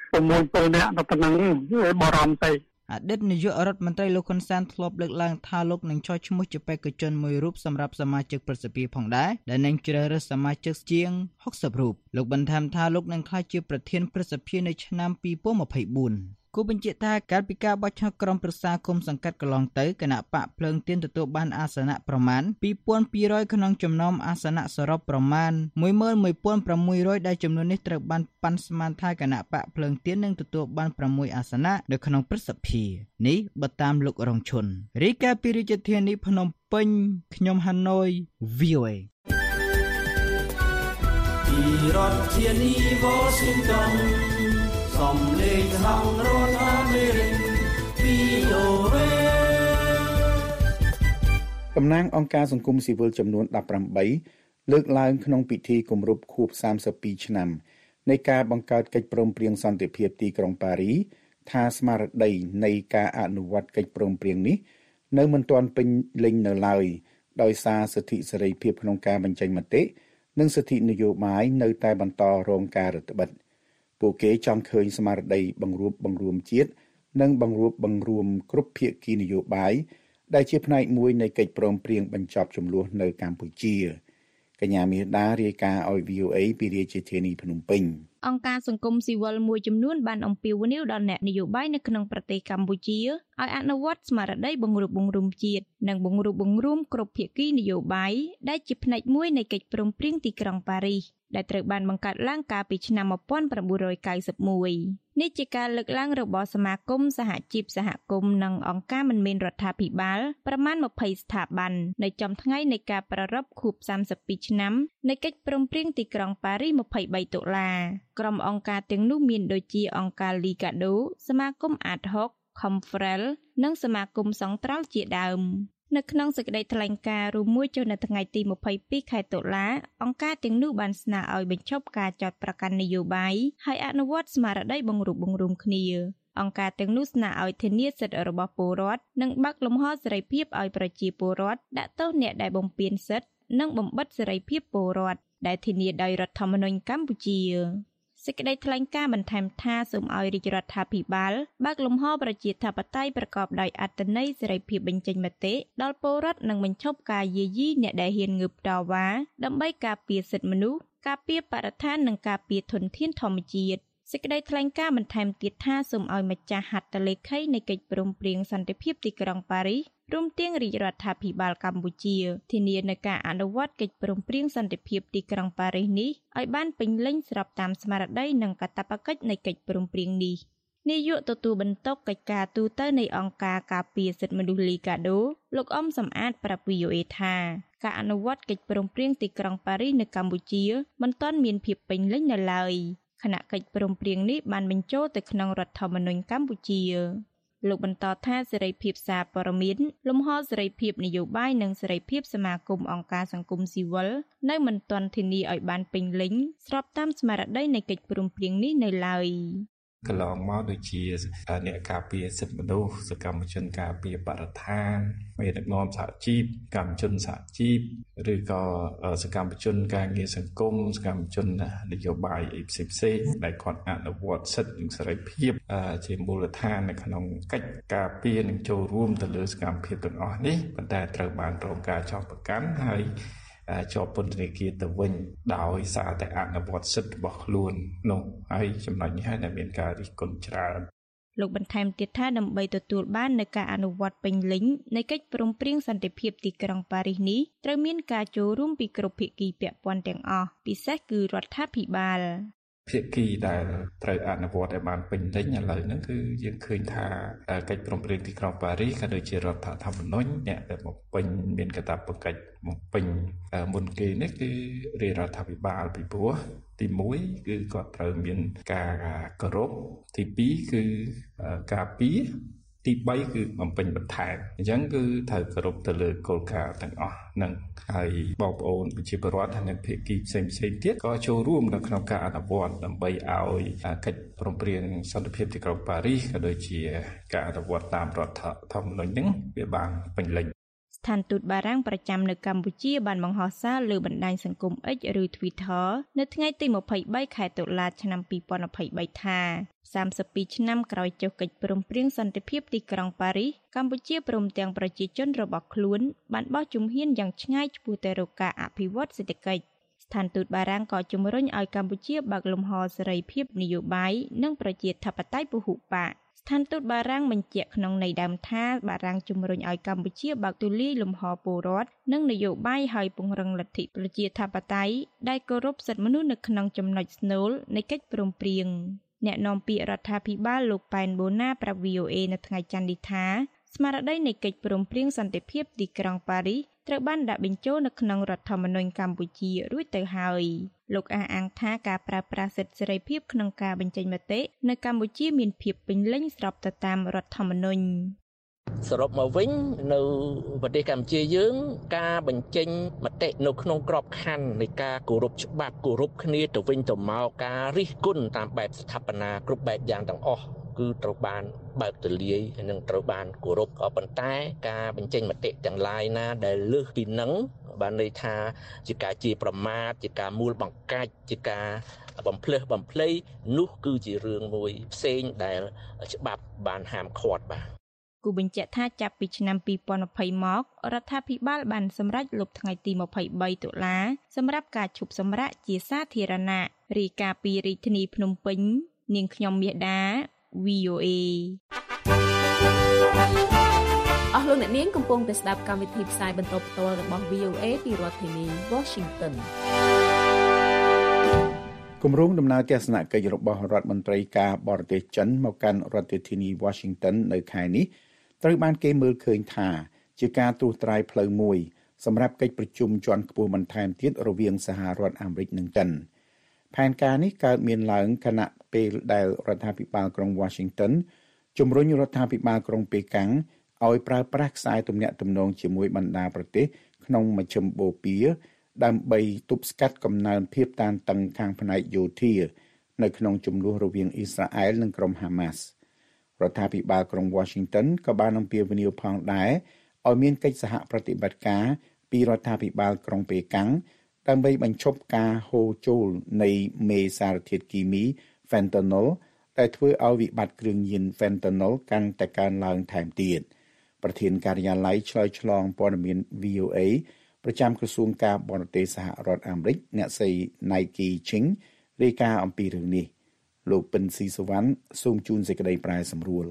6-7នាក់ដល់ប៉ុណ្ណឹងបារម្ភទៅអតីតនាយករដ្ឋមន្ត្រីលោកហ៊ុនសែនធ្លាប់លើកឡើងថាលោកនឹងចុះឈ្មោះជាបេក្ខជនមួយរូបសម្រាប់សមាជិកប្រសិទ្ធភាពផងដែរដែលនឹងជ្រើសរើសសមាជិកជាង60រូបលោកបន្ថែមថាលោកនឹងក្លាយជាប្រធានប្រសិទ្ធភាពនៅឆ្នាំ2024 គូបញ្ជាក់ថាកាលពីការបោះឆ្នោតក្រុមប្រឹក្សាគុំសង្កាត់កន្លងទៅគណៈបកភ្លើងទៀនទទួលបានអាសនៈប្រមាណ 2200 ក្នុងចំណោមអាសនៈសរុបប្រមាណ 11600 ដែលចំនួននេះត្រូវបានប៉ាន់ស្មានថាគណៈបកភ្លើងទៀននឹងទទួលបាន 6 អាសនៈនៅក្នុងព្រឹទ្ធសភានេះបើតាមលោករងឈុនរាយការណ៍ពីរាជធានីភ្នំពេញខ្ញុំហាណូយ VOA ពីរដ្ឋធានី Washington សំឡេងខាងរដ្ឋអាមេរិក VOA តំណាងអង្គការសង្គមស៊ីវិលចំនួន18លើកឡើងក្នុងពិធីគម្រប់ខួប32ឆ្នាំនៃការបង្កើតកិច្ចព្រមព្រៀងសន្តិភាពទីក្រុងប៉ារីថាស្មារតីនៃការអនុវត្តកិច្ចព្រមព្រៀងនេះនៅមិនទាន់ពេញលេញនៅឡើយដោយសារសិទ្ធិសេរីភាពក្នុងការបញ្ចេញមតិនិងសិទ្ធិនយោបាយនៅតែបន្តរងការរឹតបន្តឹងពួកគេចង់ឃើញស្មារតីបង្រួបបង្រួមជាតិនិងបង្រួបបង្រួមគ្រប់ភាគីនយោបាយដែលជាផ្នែកមួយនៃកិច្ចព្រមព្រៀងបញ្ចប់ជម្លោះនៅកម្ពុជាកញ្ញាមាសដារាយការណ៍ឲ្យ VOA ពីរាជធានីភ្នំពេញអង្គការសង្គមស៊ីវិលមួយចំនួនបានអំពាវនាវដល់អ្នកនយោបាយនៅក្នុងប្រទេសកម្ពុជាឲ្យអនុវត្តស្មារតីបង្រួបបង្រួមជាតិនិងបង្រួបបង្រួមគ្រប់ភាគីនយោបាយដែលជាផ្នែកមួយនៃកិច្ចព្រមព្រៀងទីក្រុងប៉ារីសដែលត្រូវបានបង្កើតឡើងកាលពីឆ្នាំ1991នេះជាការលើកឡើងរបស់សមាគមសហជីពសហគមន៍និងអង្គការមិនមែនរដ្ឋាភិបាលប្រមាណ20ស្ថាប័ននៅចំថ្ងៃនៃការប្រារព្ធខួប32ឆ្នាំនៃកិច្ចព្រមព្រៀងទីក្រុងប៉ារីស23តុលាក្រុមអង្គការទាំងនោះមានដូចជាអង្គការ Liga do សមាគម Ad hoc Confrel និងសមាគមសង្ត្រាល់ជាដើមនៅក្នុងសេចក្តីថ្លែងការណ៍រួមមួយចុះនៅថ្ងៃទី22ខែតុលាអង្គការទាំងនោះបានស្នើឲ្យបញ្ឈប់ការចោទប្រកាន់នយោបាយហើយអនុវត្តស្មារតីបង្រួបបង្រួមគ្នាអង្គការទាំងនោះស្នើឲ្យធានាសិទ្ធិរបស់ពលរដ្ឋនិងបើកលំហសេរីភាពឲ្យប្រជាពលរដ្ឋដាក់ទោសអ្នកដែលបំពានសិទ្ធិនិងបំបិទសេរីភាពពលរដ្ឋដែលធានាដោយរដ្ឋធម្មនុញ្ញកម្ពុជាសេចក្តីថ្លែងការណ៍បន្ថែមថាសូមឲ្យរាជរដ្ឋាភិបាលបើកលំហប្រជាធិបតេយ្យប្រកបដោយអត្ថន័យសេរីភាពបញ្ចេញមតិដល់ពលរដ្ឋនិងបញ្ឈប់ការយាយីអ្នកដែលហ៊ានងើបតវ៉ាដើម្បីការពារសិទ្ធិមនុស្សការពារបរិស្ថាននិងការពារធនធានធម្មជាតិសេចក្តីថ្លែងការណ៍បន្ថែមទៀតថាសូមឲ្យម្ចាស់ហត្ថលេខីនៃកិច្ចព្រមព្រៀងសន្តិភាពទីក្រុងប៉ារីសរួមទាំងរាជរដ្ឋាភិបាលកម្ពុជាធានានៅការអនុវត្តកិច្ចព្រមព្រៀងសន្តិភាពទីក្រុងប៉ារីសនេះឲ្យបានពេញលេញស្របតាមស្មារតីនិងកាតព្វកិច្ចនៃកិច្ចព្រមព្រៀងនេះនាយកទទួលបន្ទុកកិច្ចការទូតនៃអង្គការការពារសិទ្ធិមនុស្ស Liga do លោកអ៊ំសំអាតប្រាប់ VOA ថាការអនុវត្តកិច្ចព្រមព្រៀងទីក្រុងប៉ារីសនៅកម្ពុជាមិនទាន់មានភាពពេញលេញនៅឡើយខណៈកិច្ចព្រមព្រៀងនេះបានបញ្ចូលទៅក្នុងរដ្ឋធម្មនុញ្ញកម្ពុជាលោកបន្តថាសេរីភាពសារព័ត៌មានលំហសេរីភាពនយោបាយនិងសេរីភាពសមាគមអង្គការសង្គមស៊ីវិលនៅមិនទាន់ធានាឲ្យបានពេញលេញស្របតាមស្មារតីនៃកិច្ចព្រមព្រៀងនេះនៅឡើយកន្លងមកដូចជាអ្នកការពារសិទ្ធិមនុស្សសកម្មជនការពារបរិស្ថានមេដឹកនាំសហជីពកម្មជនសហជីពឬក៏សកម្មជនការងារសង្គមសកម្មជននយោបាយផ្សេងៗដែលគាត់អនុវត្តសិទ្ធិនិងសេរីភាពជាមូលដ្ឋាននៅក្នុងកិច្ចការពារនិងចូលរួមទៅលើសកម្មភាពទាំងអស់នេះប៉ុន្តែត្រូវបានរងការចោទប្រកាន់ហើយជាប់ពន្ធនាគារទៅវិញដោយសារតែអនុវត្តសិទ្ធិរបស់ខ្លួននោះហើយចំណុចនេះហើយដែលមានការរិះគន់ច្រើនលោកបន្ថែមទៀតថាដើម្បីទទួលបាននូវការអនុវត្តពេញលេញនៃកិច្ចព្រមព្រៀងសន្តិភាពទីក្រុងប៉ារីសនេះត្រូវមានការចូលរួមពីគ្រប់ភាគីពាក់ព័ន្ធទាំងអស់ពិសេសគឺរដ្ឋាភិបាលភាគីដែលត្រូវអនុវត្តឲ្យបានពេញលេញឥឡូវហ្នឹងគឺយើងឃើញថាកិច្ចព្រមព្រៀងទីក្រុងប៉ារីសក៏ដូចជារដ្ឋធម្មនុញ្ញអ្នកដែលមកពេញមានកាតព្វកិច្ចមកពេញមុនគេនេះគឺរាជរដ្ឋាភិបាលពីព្រោះទី1គឺគាត់ត្រូវមានការគោរពទី2គឺការពារទី3គឺបំពេញបន្ថែមអញ្ចឹងគឺត្រូវគោរពទៅលើគោលការណ៍ទាំងអស់ហ្នឹងហើយបងប្អូនប្រជាពលរដ្ឋនិងភាគីផ្សេងៗទៀតក៏ចូលរួមនៅក្នុងការអនុវត្តដើម្បីឲ្យកិច្ចព្រមព្រៀងសន្តិភាពទីក្រុងប៉ារីសក៏ដូចជាការអនុវត្តតាមរដ្ឋធម្មនុញ្ញហ្នឹងវាបានពេញលេញស្ថានទូតបារាំងប្រចាំនៅកម្ពុជាបានបង្ហោះសារលើបណ្ដាញសង្គម X ឬ Twitter នៅថ្ងៃទី23ខែតុលាឆ្នាំ2023ថា32ឆ្នាំក្រោយចុះកិច្ចព្រមព្រៀងសន្តិភាពទីក្រុងប៉ារីសកម្ពុជាព្រមទាំងប្រជាជនរបស់ខ្លួនបានបោះជំហានយ៉ាងឆ្ងាយឆ្ពោះទៅរកការអភិវឌ្ឍសេដ្ឋកិច្ចស្ថានទូតបារាំងក៏ជំរុញឲ្យកម្ពុជាបើកលំហសេរីភាពនយោបាយនិងប្រជាធិបតេយ្យពហុបកស្ថានទូតបារាំងបញ្ជាក់ក្នុងន័យដើមថាបារាំងជំរុញឲ្យកម្ពុជាបើកទូលាយលំហពលរដ្ឋនិងនយោបាយឲ្យពង្រឹងលទ្ធិប្រជាធិបតេយ្យដែលគោរពសិទ្ធិមនុស្សនៅក្នុងចំណុចស្នូលនៃកិច្ចព្រមព្រៀងអ្នកនាំពាក្យរដ្ឋាភិបាលលោកប៉ែនបូណាប្រាប់ VOA នៅថ្ងៃច័ន្ទនេះថាស្មារតីនៃកិច្ចព្រមព្រៀងសន្តិភាពទីក្រុងប៉ារីសត្រូវបានដាក់បញ្ចូលនៅក្នុងរដ្ឋធម្មនុញ្ញកម្ពុជារួចទៅហើយលោកអះអាងថាការប្រើប្រាស់សិទ្ធិសេរីភាពក្នុងការបញ្ចេញមតិនៅកម្ពុជាមានភាពពេញលេញស្របទៅតាមរដ្ឋធម្មនុញ្ញសរុបមកវិញនៅប្រទេសកម្ពុជាយើងការបញ្ចេញមតិនៅក្នុងក្របខ័ណ្ឌនៃការគោរពច្បាប់គោរពគ្នាទៅវិញទៅមកការរិះគន់តាមបែបស្ថាបនាគ្រប់បែបយ៉ាងទាំងអស់គឺត្រូវបានបើកទូលាយនិងត្រូវបានគោរពក៏ប៉ុន្តែការបញ្ចេញមតិទាំងឡាយណាដែលលើសពីនឹងបានន័យថាជាការជាប្រមាថជាការមូលបង្កាច់ជាការបំផ្លើសបំភ្លៃនោះគឺជារឿងមួយផ្សេងដែលច្បាប់បានហាមឃាត់បាទគូបញ្ជាក់ថាចាប់ពីឆ្នាំ2020មករដ្ឋាភិបាលបានសម្រេចលុបថ្ងៃទី23តុលាសម្រាប់ការឈប់សម្រាកជាសាធារណៈរាយការណ៍ពីរាជធានីភ្នំពេញនាងខ្ញុំមាសដា VOA អស់លោកអ្នកនាងកំពុងតែស្ដាប់កម្មវិធីផ្សាយបន្តផ្ទាល់របស់ VOA ពីរដ្ឋធានី Washington គម្រោងដំណើរទស្សនកិច្ចរបស់រដ្ឋមន្ត្រីការបរទេសចិនមកកាន់រដ្ឋធានី Washington នៅខែនេះត្រូវបានគេមើលឃើញថាជាការត្រួសត្រាយផ្លូវមួយសម្រាប់កិច្ចប្រជុំជាន់ខ្ពស់បន្ថែមទៀតរវាងសហរដ្ឋអាមេរិកនិងចិនផែនការនេះកើតមានឡើងខណៈពេលដែលរដ្ឋាភិបាលក្រុង Washington ជំរុញរដ្ឋាភិបាលក្រុងប៉េកាំងឲ្យប្រើប្រាស់ខ្សែទំនាក់ទំនងជាមួយបណ្ដាប្រទេសក្នុងមជ្ឈមបូព៌ាដើម្បីទប់ស្កាត់កំណើនភាពតានតឹងខាងផ្នែកយោធានៅក្នុងជម្លោះរវាងអ៊ីស្រាអែលនិងក្រុមហាម៉ាស់រដ្ឋាភិបាលក្រុង Washington ក៏បានអំពាវនាវផងដែរឲ្យមានកិច្ចសហប្រតិបត្តិការពីរដ្ឋាភិបាលក្រុងប៉េកាំងដើម្បីបញ្ឈប់ការហូរចូលនៃមេសារធាតុគីមី Fentanyl ដែលធ្វើឲ្យវិបត្តិគ្រឿងញៀន Fentanyl កាន់តែកើនឡើងថែមទៀតប្រធានការិយាល័យឆ្លើយឆ្លងព័ត៌មាន VOA ប្រចាំក្រសួងការបរទេសសហរដ្ឋអាមេរិកអ្នកស្រី Nike Ching រាយការណ៍អំពីរឿងនេះលោកពិនស៊ីសវណ្ណសូមជូនសេចក្តីប្រែសម្រួល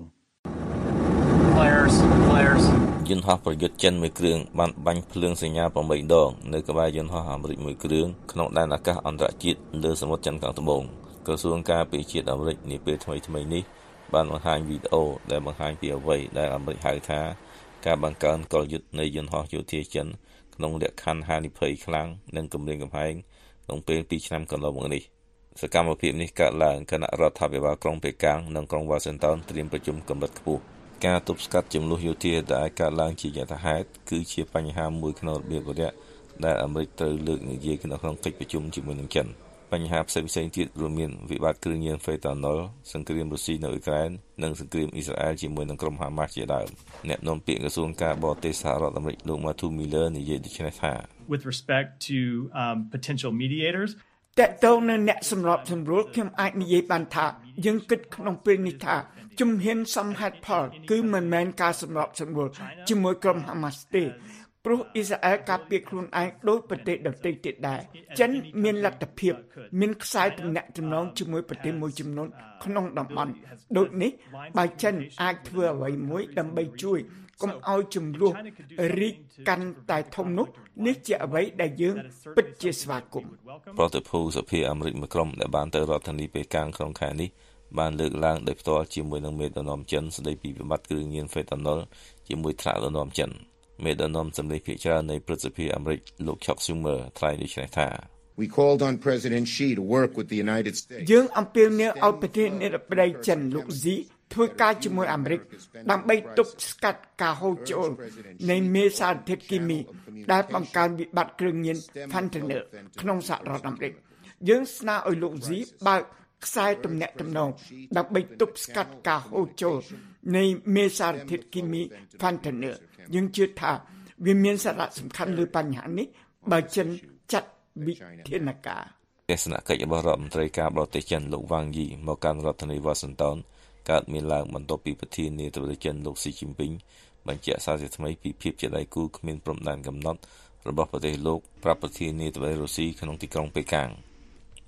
យន្តហោះប្រយុទ្ធចិនមួយគ្រឿងបានបាញ់ភ្លើងសញ្ញា8ដងនៅក្បែរយន្តហោះអាមេរិកមួយគ្រឿងក្នុងដែនអាកាសអន្តរជាតិលើសមុទ្រចិនខាងត្បូងក្រសួងការពារជាតិអាមេរិកនាពេលថ្មីៗនេះបានបង្ហាញវីដេអូដែលបង្ហាញពីអ្វីដែលអាមេរិកហៅថាការបង្កើនកលយុទ្ធនៃយន្តហោះយោធាចិនក្នុងលក្ខខណ្ឌហានិភ័យខ្លាំងនិងគម្រាមកំហែងក្នុងពេល2ឆ្នាំកន្លងមកនេះសកម្មភាពនេះកើតឡើងខណៈរដ្ឋាភិបាលក្រុងប៉េកាំងនិងក្រុង Washington ត្រៀមប្រជុំកម្រិតខ្ពស់ការទប់ស្កាត់ចំនួនយោធាដែលកើតឡើងជាយថាហេតុគឺជាបញ្ហាមួយក្នុងរបៀបរយៈដែលអាមេរិកត្រូវលើកនិយាយក្នុងកិច្ចប្រជុំជាមួយនឹងចិនបញ្ហាផ្សេងៗទៀតរួមមានវិបត្តិគ្រឿងញៀន Fentanyl សង្គ្រាមរុស្ស៊ីនៅអ៊ុយក្រែននិងសង្គ្រាមអ៊ីស្រាអែលជាមួយនឹងក្រុមហាម៉ាស់ជាដើមអ្នកនាំពាក្យក្រសួងការបរទេសសហរដ្ឋអាមេរិកលោក Matthew Miller និយាយដូចនេះថា With respect to potential mediators តើតើនៅអ្នកសម្របសម្រួលខ្ញុំអាចនិយាយបានថាយើងគិតក្នុងពេលនេះថាជំហានសំហេតុផលគឺមិនមែនការសម្របសម្រួលជាមួយក្រុមហាម៉ាស់ទេព្រោះអ៊ីស្រាអែលការពារខ្លួនឯងដោយប្រទេសដទៃទៀតដែរចិនមានលទ្ធភាពមានខ្សែទំនាក់ទំនងជាមួយប្រទេសមួយចំនួនក្នុងតំបន់ដូចនេះបើចិនអាចធ្វើអ្វីមួយដើម្បីជួយកុំឲ្យចំនួនរីកកាន់តែធំនោះនេះជាអ្វីដែលយើងពិតជាស្វាគមន៍ប្រតិភូសភាអាមេរិកមួយក្រុមដែលបានទៅរដ្ឋធានីប៉េកាំងក្នុងខែនេះបានលើកឡើងដោយផ្ទាល់ជាមួយនឹងមេដឹកនាំចិនស្ដីពីវិបត្តិគ្រឿងញៀន Fentanyl ជាមួយថ្នាក់ដឹកនាំចិនមេដឹកនាំសម្លេងភាគច្រើននៃព្រឹទ្ធសភាអាមេរិកលោក Chuck Schumer ថ្លែងដូចនេះថា We called on President Xi to work with the United States យើងអំពាវនាវឲ្យប្រធានាធិបតីចិនលោក Xi ធ្វើការជាមួយអាមេរិកដើម្បីទប់ស្កាត់ការហូរចូលនៃមេសារធាតុគីមីដែលបង្កើនវិបត្តិគ្រឿងញៀន Fentanyl ក្នុងសហរដ្ឋអាមេរិកយើងស្នើឲ្យលោក Xi បើកខ្សែទំនាក់ទំនងដើម្បីទប់ស្កាត់ការហូរចូលនៃមេសារធាតុគីមី Fentanyl យើងជឿថាវាមានសារៈសំខាន់លើបញ្ហានេះបើចិនចាត់វិធានការទស្សនកិច្ចរបស់រដ្ឋមន្ត្រីការបរទេសចិនលោកវ៉ាងយីមកកាន់រដ្ឋធានី Washington កើតមានឡើងបន្ទាប់ពីប្រធានាធិបតីចិនលោកស៊ីជីនពីងបញ្ជាក់សារជាថ្មីពីភាពជាដៃគូគ្មានព្រំដែនកំណត់របស់ប្រទេសលោកប្រាប់ប្រធានាធិបតីរុស្ស៊ីក្នុងទីក្រុងប៉េកាំង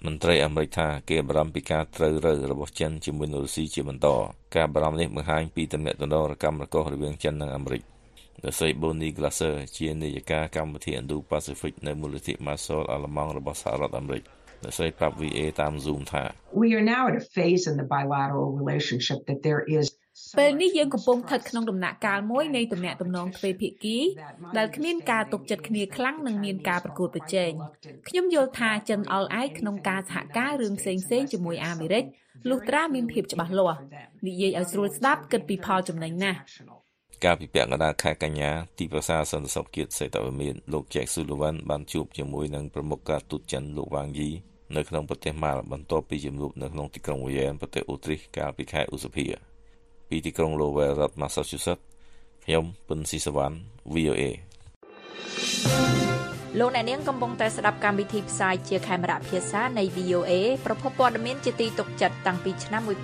មន្ត្រីអាមេរិកថាគេបារម្ភពីការត្រូវរើរបស់ចិនជាមួយរុស្ស៊ីជាបន្តការបារម្ភនេះបង្ហាញពីទំនាក់ទំនងរកម្មរកូសរវាងចិននិងអាមេរិកដោយស្រី Bonnie Glaser ជានាយិកាកម្មវិធី Indo-Pacific នៅមូលនិធិ Marshall អាល្លឺម៉ង់របស់សហរដ្ឋអាមេរិកដោយស្រីប្រាប់ VA តាម Zoom ថា We are now at a phase in the bilateral relationship that there is ពេលនេះយើងកំពុងស្ថិតក្នុងដំណាក់កាលមួយនៃទំនាក់ទំនងទ្វេភាគីដែលគ្មានការទុកចិត្តគ្នាខ្លាំងនិងមានការប្រកួតប្រជែងខ្ញុំយល់ថាចិនអល់ឯកក្នុងការសហការរឿងផ្សេងៗជាមួយអាមេរិកលុះត្រាមានភាពច្បាស់លាស់និយាយឲ្យស្រួលស្ដាប់គិតពីផលចំណេញណាស់ការពិភាក្សាកណ្ដាលខែកញ្ញាទីប្រឹក្សាសន្តិសុខជាតិសេតវិមានលោក Jack Sullivan បានជួបជាមួយនឹងប្រមុខការទូតចិនលោកវ៉ាងយីនៅក្នុងប្រទេសម៉ាល់បន្ទាប់ពីជំនួបនៅក្នុងទីក្រុង Vienna ប្រទេសអូទ្រីសកាលពីខែឧសភាពីទីក្រុង Lowell រដ្ឋ Massachusetts ខ្ញុំពិនស៊ីសវណ្ណ VOA លោកអ្នកនាងកំពុងតែស្ដាប់កម្មវិធីផ្សាយជាខេមរៈភាសានៃ VOA ប្រភពព័ត៌មានជាទីទុកចិត្តតាំងពីឆ្នាំ1955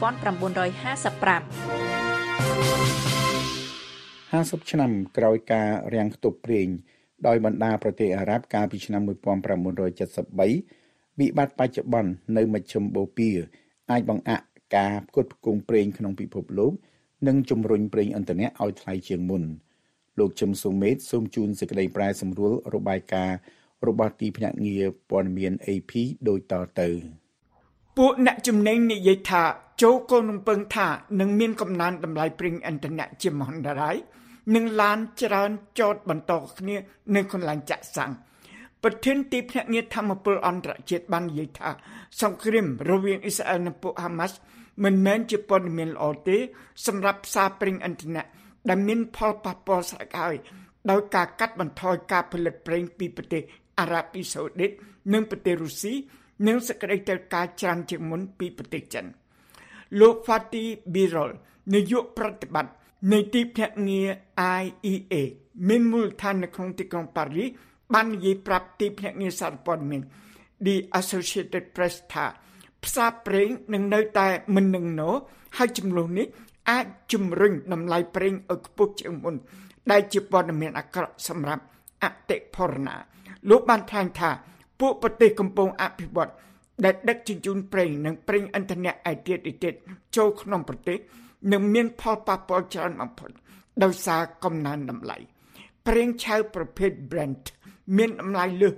50 ឆ្នាំក្រោយការរាំងខ្ទប់ប្រេងដោយបណ្ដាប្រទេសអារ៉ាប់កាលពីឆ្នាំ1973វិបត្តិបច្ចុប្បន្ននៅមជ្ឈិមបូព៌ាអាចបង្អាក់ការផ្គត់ផ្គង់ប្រេងក្នុងពិភពលោកនិងជំរុញប្រេងឥន្ធនៈឲ្យថ្លៃជាងមុនលោកជឹមស៊ូមេតសូមជូនសេចក្តីប្រែសម្រួលរបាយការណ៍របស់ទីភ្នាក់ងារព័ត៌មាន AP ដូចតទៅពួកអ្នកចំណេញនិយាយថាចូលកូនរំពឹងថានឹងមានកំណើនតម្លៃប្រេងឥន្ធនៈជាមហន្តរាយនិងឡានច្រើនចតបន្តគ្នានៅកន្លែងចាក់សាំងប្រធានទីភ្នាក់ងារធម្មពលអន្តរជាតិបាននិយាយថាសង្គ្រាមរវាងអ៊ីស្រាអែលនិងពួកហាម៉ាស់មិនមែនជាព័ត៌មានល្អទេសម្រាប់ផ្សារប្រេងឥន្ធនៈដែលមានផលប៉ះពាល់ស្រេចហើយដោយការកាត់បន្ថយការផលិតប្រេងពីប្រទេសអារ៉ាប៊ីសាអូឌីតនិងប្រទេសរុស្ស៊ីនិងសេចក្តីត្រូវការច្រើនជាងមុនពីប្រទេសចិនលោក Fatih Birol នាយកប្រតិបត្តិនៃទីភ្នាក់ងារ IEA មានមូលដ្ឋាននៅក្នុងទីក្រុងប៉ារីសបាននិយាយប្រាប់ទីភ្នាក់ងារសារព័ត៌មាន The Associated Press ថាផ្សារប្រេងនឹងនៅតែមិននឹងណោហើយចំនួននេះអាចជំរុញតម្លៃប្រេងឲ្យខ្ពស់ជាងមុនដែលជាព័ត៌មានអាក្រក់សម្រាប់អតិផរណាលោកបានថ្លែងថាពួកប្រទេសកំពុងអភិវឌ្ឍដែលដឹកជញ្ជូនប្រេងនិងប្រេងឥន្ធនៈឯទៀតចូលក្នុងប្រទេសនឹងមានផលប៉ះពាល់ច្រើនបំផុតដោយសារកំណើនតម្លៃប្រេងឆៅប្រភេទ Brent មានតម្លៃលើស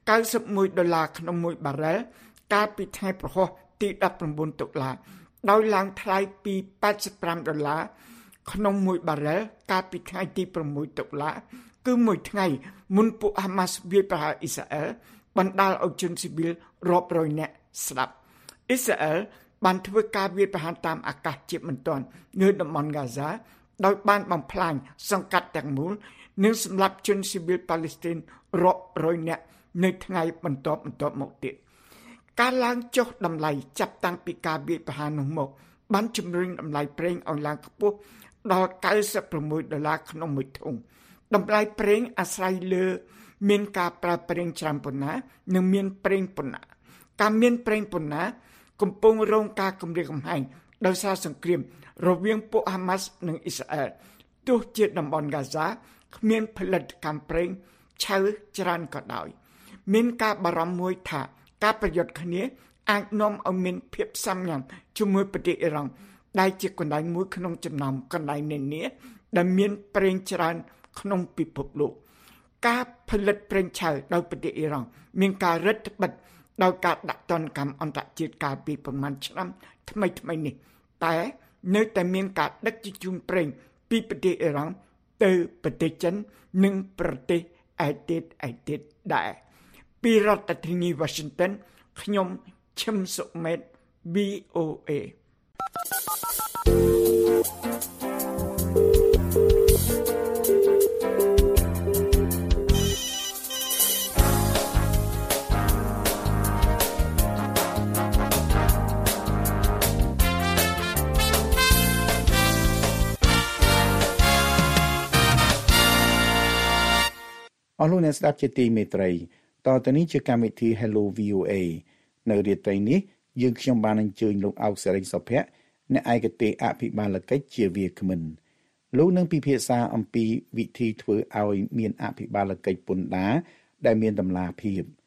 $91ក្នុង1បារ៉ែលកាលពីថ្ងៃប្រហោះទី19តុលាដោយឡើងថ្លៃពី$85ក្នុង1បារ៉ែលកាលពីថ្ងៃទី6តុលាគឺមួយថ្ងៃមុនពួកហាម៉ាស់វាយប្រហារអ៊ីស្រាអែលបណ្ដាលឲ្យជនស៊ីវិលរាប់រយនាក់ស្លាប់អ៊ីស្រាអែលបានធ្វើការវាយប្រហារតាមអាកាសជាបន្ទាន់នៅតំបន់ហ្គាហ្សាដោយបានបំផ្លាញសង្កាត់ទាំងមូលនិងសម្លាប់ជនស៊ីវិលប៉ាឡេស្ទីនរាប់រយនាក់នៅថ្ងៃបន្ទាប់មកទៀតការឡើងចុះតម្លៃចាប់តាំងពីការវាយប្រហារនោះមកបានជំរុញតម្លៃប្រេងឲ្យឡើងខ្ពស់ដល់$96ក្នុងមួយធុងតម្លៃប្រេងអាស្រ័យលើមានការប្រើប្រេងច្រើនប៉ុណ្ណានិងមានប្រេងប៉ុណ្ណាការមានប្រេងប៉ុណ្ណាកំពុងរងការគំរាមកំហែងដោយសារសង្គ្រាមរវាងពួកហាម៉ាស់និងអ៊ីស្រាអែលទោះជាតំបន់ហ្គាហ្សាគ្មានផលិតកម្មប្រេងឆៅច្រើនក៏ដោយមានការបារម្ភមួយថាការប្រយុទ្ធគ្នាអាចនាំឲ្យមានភាពសាមញ្ញជាមួយប្រទេសអ៊ីរ៉ង់ដែលជាកន្លែងមួយក្នុងចំណោមកន្លែងនានាដែលមានប្រេងច្រើនក្នុងពិភពលោកការផលិតប្រេងឆៅដោយប្រទេសអ៊ីរ៉ង់មានការរឹតបន្តឹងដោយការដាក់ទណ្ឌកម្មអន្តរជាតិកាលពីប្រមាណឆ្នាំថ្មីនេះតែនៅតែមានការដឹកជញ្ជូនប្រេងពីប្រទេសអ៊ីរ៉ង់ទៅប្រទេសចិននិងប្រទេសឯទៀតដែរពីរដ្ឋធានី Washington ខ្ញុំឈឹមសុមេត VOA អស់លោកអ្នកស្ដាប់ជាទីមេត្រីតទៅនេះជាកម្មវិធី Hello VOA នៅរាត្រីនេះយើងខ្ញុំបានអញ្ជើញលោកអោកសេរីសុភ័ក្រអ្នកឯកទេសអភិបាលកិច្ចជាវាគ្មិនលោកនឹងពិភាក្សាអំពីវិធីធ្វើឲ្យមានអភិបាលកិច្ចពន្ធដារដែលមានតម្លាភាព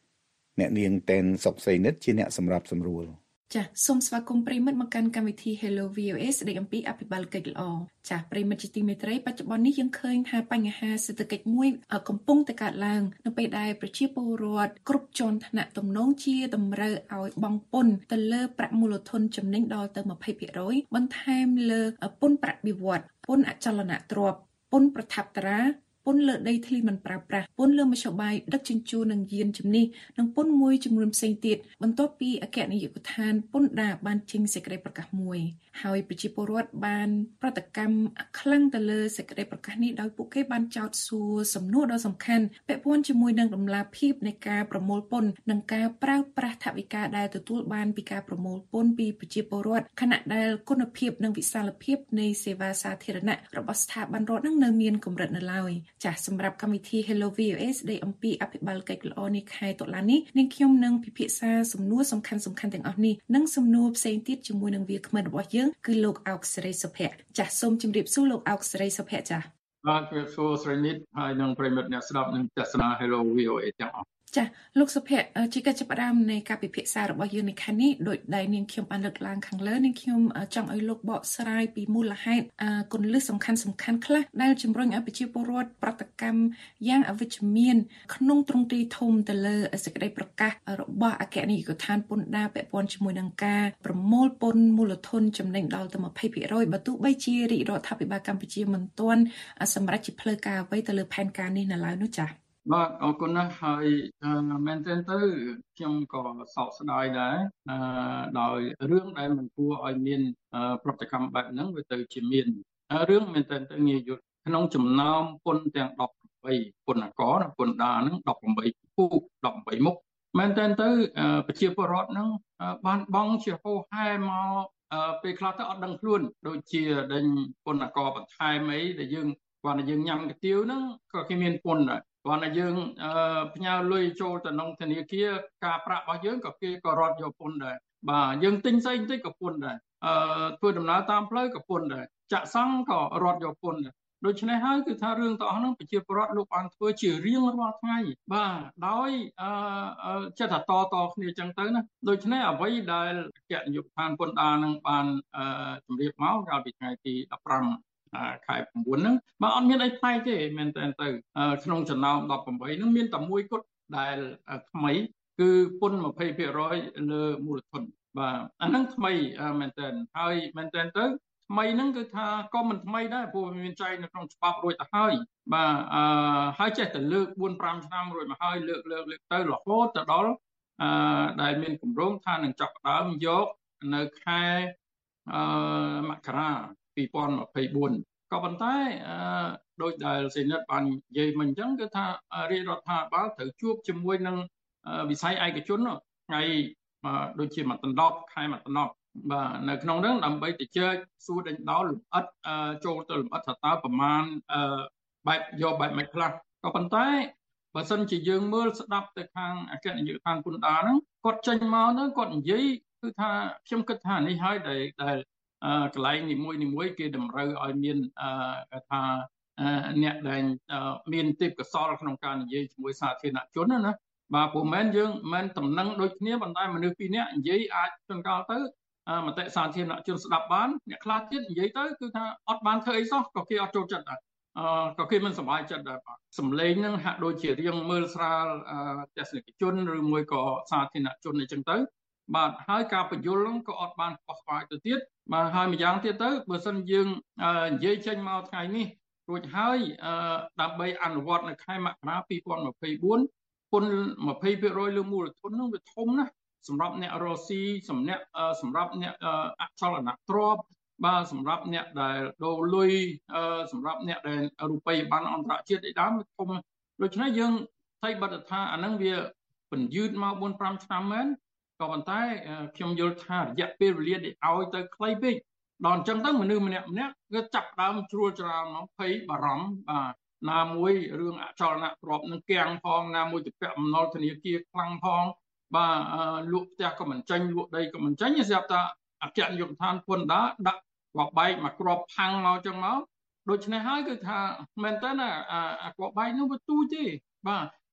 អ្នកនាងតែនសុកសីនិតជាអ្នកសម្រាប់សម្រួលចាសសូមស្វាគមន៍ប្រិមិត្តមកកាន់កម្មវិធី Hello VOA ស្ដីអំពីអភិបាលកិច្ចល្អចាសប្រិមិត្តជាទីមេត្រីបច្ចុប្បន្ននេះយើងឃើញថាបញ្ហាសេដ្ឋកិច្ចមួយកំពុងតែកើតឡើងនៅពេលដែលប្រជាពលរដ្ឋគ្រប់ជាន់ថ្នាក់ទំនងជាតម្រូវឲ្យបង់ពន្ធទៅលើប្រាក់មូលធនចំណេញដល់ទៅ 20% បន្ថែមលើពន្ធប្រាក់បៀវត្សពន្ធអចលនទ្រព្យពន្ធប្រថាប់តារាពន្ធលើដីធ្លីមិនប្រើប្រាស់ពន្ធលើមធ្យោបាយដឹកជញ្ជូននិងយានជំនិះនិងពន្ធមួយចំនួនផ្សេងទៀតបន្ទាប់ពីអគ្គនាយកដ្ឋានពន្ធដារបានចេញសេចក្តីប្រកាសមួយហើយប្រជាពលរដ្ឋបានប្រតិកម្មខ្លាំងទៅលើសេចក្តីប្រកាសនេះដោយពួកគេបានចោទសួរសំណួរដ៏សំខាន់ពាក់ព័ន្ធជាមួយនឹងដំណាភាពនៃការប្រមូលពន្ធនិងការប្រើប្រាស់ថវិកាដែលទទួលបានពីការប្រមូលពន្ធពីប្រជាពលរដ្ឋខណៈដែលគុណភាពនិងវិសាលភាពនៃសេវាសាធារណៈរបស់ស្ថាប័នរដ្ឋនឹងនៅមានកម្រិតនៅឡើយចាសសម្រាប់កម្មវិធី Hello VOA ស្ដីអំពីអភិបាលកិច្ចល្អនេះខែតុលានេះនាងខ្ញុំនឹងពិភាក្សាសំណួរសំខាន់ៗទាំងអស់នេះនិងសំណួរផ្សេងទៀតជាមួយនឹងវាគ្មិនរបស់យើងគឺលោកអោកសេរីសុភ័ក្រចាសសូមជម្រាបសួរលោកអោកសេរីសុភ័ក្រចាសបាទជម្រាបសួរស្រីនិតហើយនឹងប្រិមិត្តអ្នកស្ដាប់និងទស្សនា Hello VOA ទាំងអស់ចាលោកសុភ័ក្រជាកិច្ចចាប់ផ្ដើមនៃការពិភាក្សារបស់យើងនៅខែនេះដោយដែលនាងខ្ញុំបានលើកឡើងខាងលើនាងខ្ញុំចង់ឲ្យលោកបកស្រាយពីមូលហេតុគន្លឹះសំខាន់ខ្លះដែលជំរុញឲ្យប្រជាពលរដ្ឋប្រតិកម្មយ៉ាងអវិជ្ជមានក្នុងទ្រង់ទ្រាយធំទៅលើសេចក្តីប្រកាសរបស់អគ្គនាយកដ្ឋានពន្ធដារពាក់ព័ន្ធជាមួយនឹងការប្រមូលពន្ធមូលធនចំណេញដល់ទៅ 20% បើទោះបីជារាជរដ្ឋាភិបាលកម្ពុជាមិនទាន់សម្រេចជាផ្លូវការអ្វីទៅលើផែនការនេះនៅឡើយនោះចា៎បាទអរគុណណាស់ហើយមែនទែនទៅខ្ញុំក៏សោកស្ដាយដែរដោយរឿងដែលមិនគួរឲ្យមានប្រតិកម្មបែបហ្នឹងវាទៅជាមានរឿងមែនទែនទៅងាយយល់ក្នុងចំណោមពន្ធទាំង18ពន្ធនគរពន្ធដារហ្នឹង18ពូក18មុខមែនទែនទៅប្រជាពលរដ្ឋហ្នឹងបានបង់ជាហូរហែមកពេលខ្លះទៅអត់ដឹងខ្លួនដូចជាដេញពន្ធនគរបន្ថែមអីដែលយើងគាត់យើងញ៉ាំកាទៀវហ្នឹងក៏គេមានពន្ធដែរគាត់តែយើងផ្ញើលុយចូលទៅក្នុងធនាគារការប្រាក់របស់យើងក៏គេក៏រត់យកពន្ធដែរបាទយើងទិញស្អីបន្តិចក៏ពន្ធដែរធ្វើដំណើរតាមផ្លូវក៏ពន្ធដែរចាក់សង់ក៏រត់យកពន្ធដែរដូច្នេះហើយគឺថារឿងទាំងអស់ហ្នឹងប្រជាពលរដ្ឋលោកបានធ្វើជារៀងរាល់ថ្ងៃបាទដោយចិត្តថាតគ្នាចឹងទៅណាដូច្នេះអ្វីដែលអគ្គនាយកដ្ឋានពន្ធដារនឹងបានជម្រាបមកកាលពីថ្ងៃទី15ខែ9ហ្នឹងបើអត់មានអីផ្នែកទេមែនតើទៅក្នុងចំណោម18ហ្នឹងមានតែមួយគត់ដែលថ្មីគឺពន្ធ 20% លើមូលធនបាទអាហ្នឹងថ្មីមែនតើហើយមែនតើទៅថ្មីហ្នឹងគឺថាក៏មិនថ្មីដែរព្រោះមានចែងនៅក្នុងច្បាប់រួចទៅហើយបាទហើយចេះតែលើក 4-5 ឆ្នាំរួចមកហើយលើកទៅរហូតទៅដល់ដែលមានគម្រោងថានឹងចាប់ផ្ដើមយកនៅខែមករា2024ក៏ប៉ុន្តែដោយដែលសេនិតបាននិយាយមិញអញ្ចឹងគឺថារាជរដ្ឋាភិបាលត្រូវជួបជាមួយនឹងវិស័យឯកជនថ្ងៃដូចជាមួយខែមកដណ្ដប់បាទនៅក្នុងនោះដើម្បីទៅជែកសួរដេញដោលលម្អិតចូលទៅលម្អិតថាតើប្រមាណបែបយកបែបមិនខ្លះក៏ប៉ុន្តែបើសិនជាយើងមើលស្ដាប់ទៅខាងអគ្គនាយកដ្ឋានពន្ធដារហ្នឹងគាត់ចេញមកហ្នឹងគាត់និយាយគឺថាខ្ញុំគិតថានេះហើយដែលកន្លែងនីមួយគេតម្រូវឲ្យមានថាអ្នកដែលមានទេពកោសល្យក្នុងការនិយាយជាមួយសាធារណជនណាបាទព្រោះមិនយើងមិនតំណឹងដូចគ្នាប៉ុន្តែមនុស្សពីរនាក់និយាយអាចជួនកាលទៅមតិសាធារណជនស្ដាប់បានអ្នកខ្លះទៀតនិយាយទៅគឺថាអត់បានធ្វើអីសោះក៏គេអត់ចូលចិត្តដែរក៏គេមិនសប្បាយចិត្តដែរបាទសម្លេងហ្នឹងហាក់ដូចជារៀងមើលស្រាលទស្សនិកជនឬមួយក៏សាធារណជនអីចឹងទៅបាទហើយការបញ្យលហ្នឹងក៏អត់បានខ្វះខ្វាយទៅទៀតបាទហើយម្យ៉ាងទៀតទៅបើសិនយើងនិយាយចេញមកថ្ងៃនេះរួចហើយដើម្បីអនុវត្តនៅខែមករា2024ពន្ធ 20% លើមូលធនហ្នឹងវាធំណាស់សម្រាប់អ្នករស់ស៊ីសម្រាប់អ្នកអចលនទ្រព្យបាទសម្រាប់អ្នកដែលដូរលុយសម្រាប់អ្នកដែលរូបិយប័ណ្ណអន្តរជាតិឯដើមធំដូច្នេះយើងថៃបទថាអាហ្នឹងវាពន្យឺតមក 4-5 ឆ្នាំមែនក៏ប៉ុន្តែខ្ញុំយល់ថារយៈពេលវេលាដែលឲ្យទៅខ្លីពេកដល់អញ្ចឹងទៅមនុស្សម្នាក់គឺចាប់ដើមជ្រួលច្រាលមកភ័យបារម្ភបាទណាមួយរឿងអចលនទ្រព្យនឹងគាំងផងណាមួយទៅពាក់បំណុលធនាគារខ្លាំងផងបាទលក់ផ្ទះក៏មិនចាញ់លក់ដីក៏មិនចាញ់ស្រាប់តែអគ្គនាយកដ្ឋានពន្ធដារដាក់ក្បបែកមកក្របផាំងមកចឹងមកដូច្នេះហើយគឺថាមែនតើអាក្បបែកនោះវាទូចទេបាទ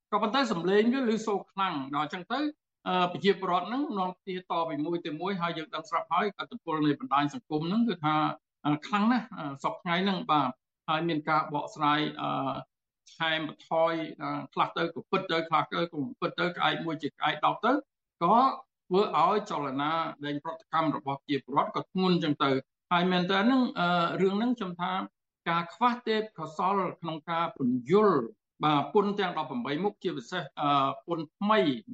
ក៏ប៉ុន្តែសម្លេងវាឮសូរខ្លាំងដល់អញ្ចឹងទៅប្រជាពលរដ្ឋហ្នឹងនាំគ្នាតពីមួយទៅមួយហើយយើងដឹងស្រាប់ហើយឥទ្ធិពលនៃបណ្ដាញសង្គមហ្នឹងគឺថាខ្លាំងណាស់សប្តាហ៍ហ្នឹងបាទហើយមានការបកស្រាយថែមបន្ថយខ្លះទៅក៏ពិតទៅខ្លះទៅក៏ពិតទៅក្អែកមួយជាក្អែក10ទៅក៏ធ្វើឲ្យចលនាដែងប្រតិកម្មរបស់ប្រជាពលរដ្ឋក៏ធ្ងន់ចឹងទៅហើយមែនតើហ្នឹងរឿងហ្នឹងខ្ញុំថាការខ្វះទេពកោសល្យក្នុងការពន្យល់បាទពន្ធទាំង18មុខជាពិសេសពន្ធថ្មី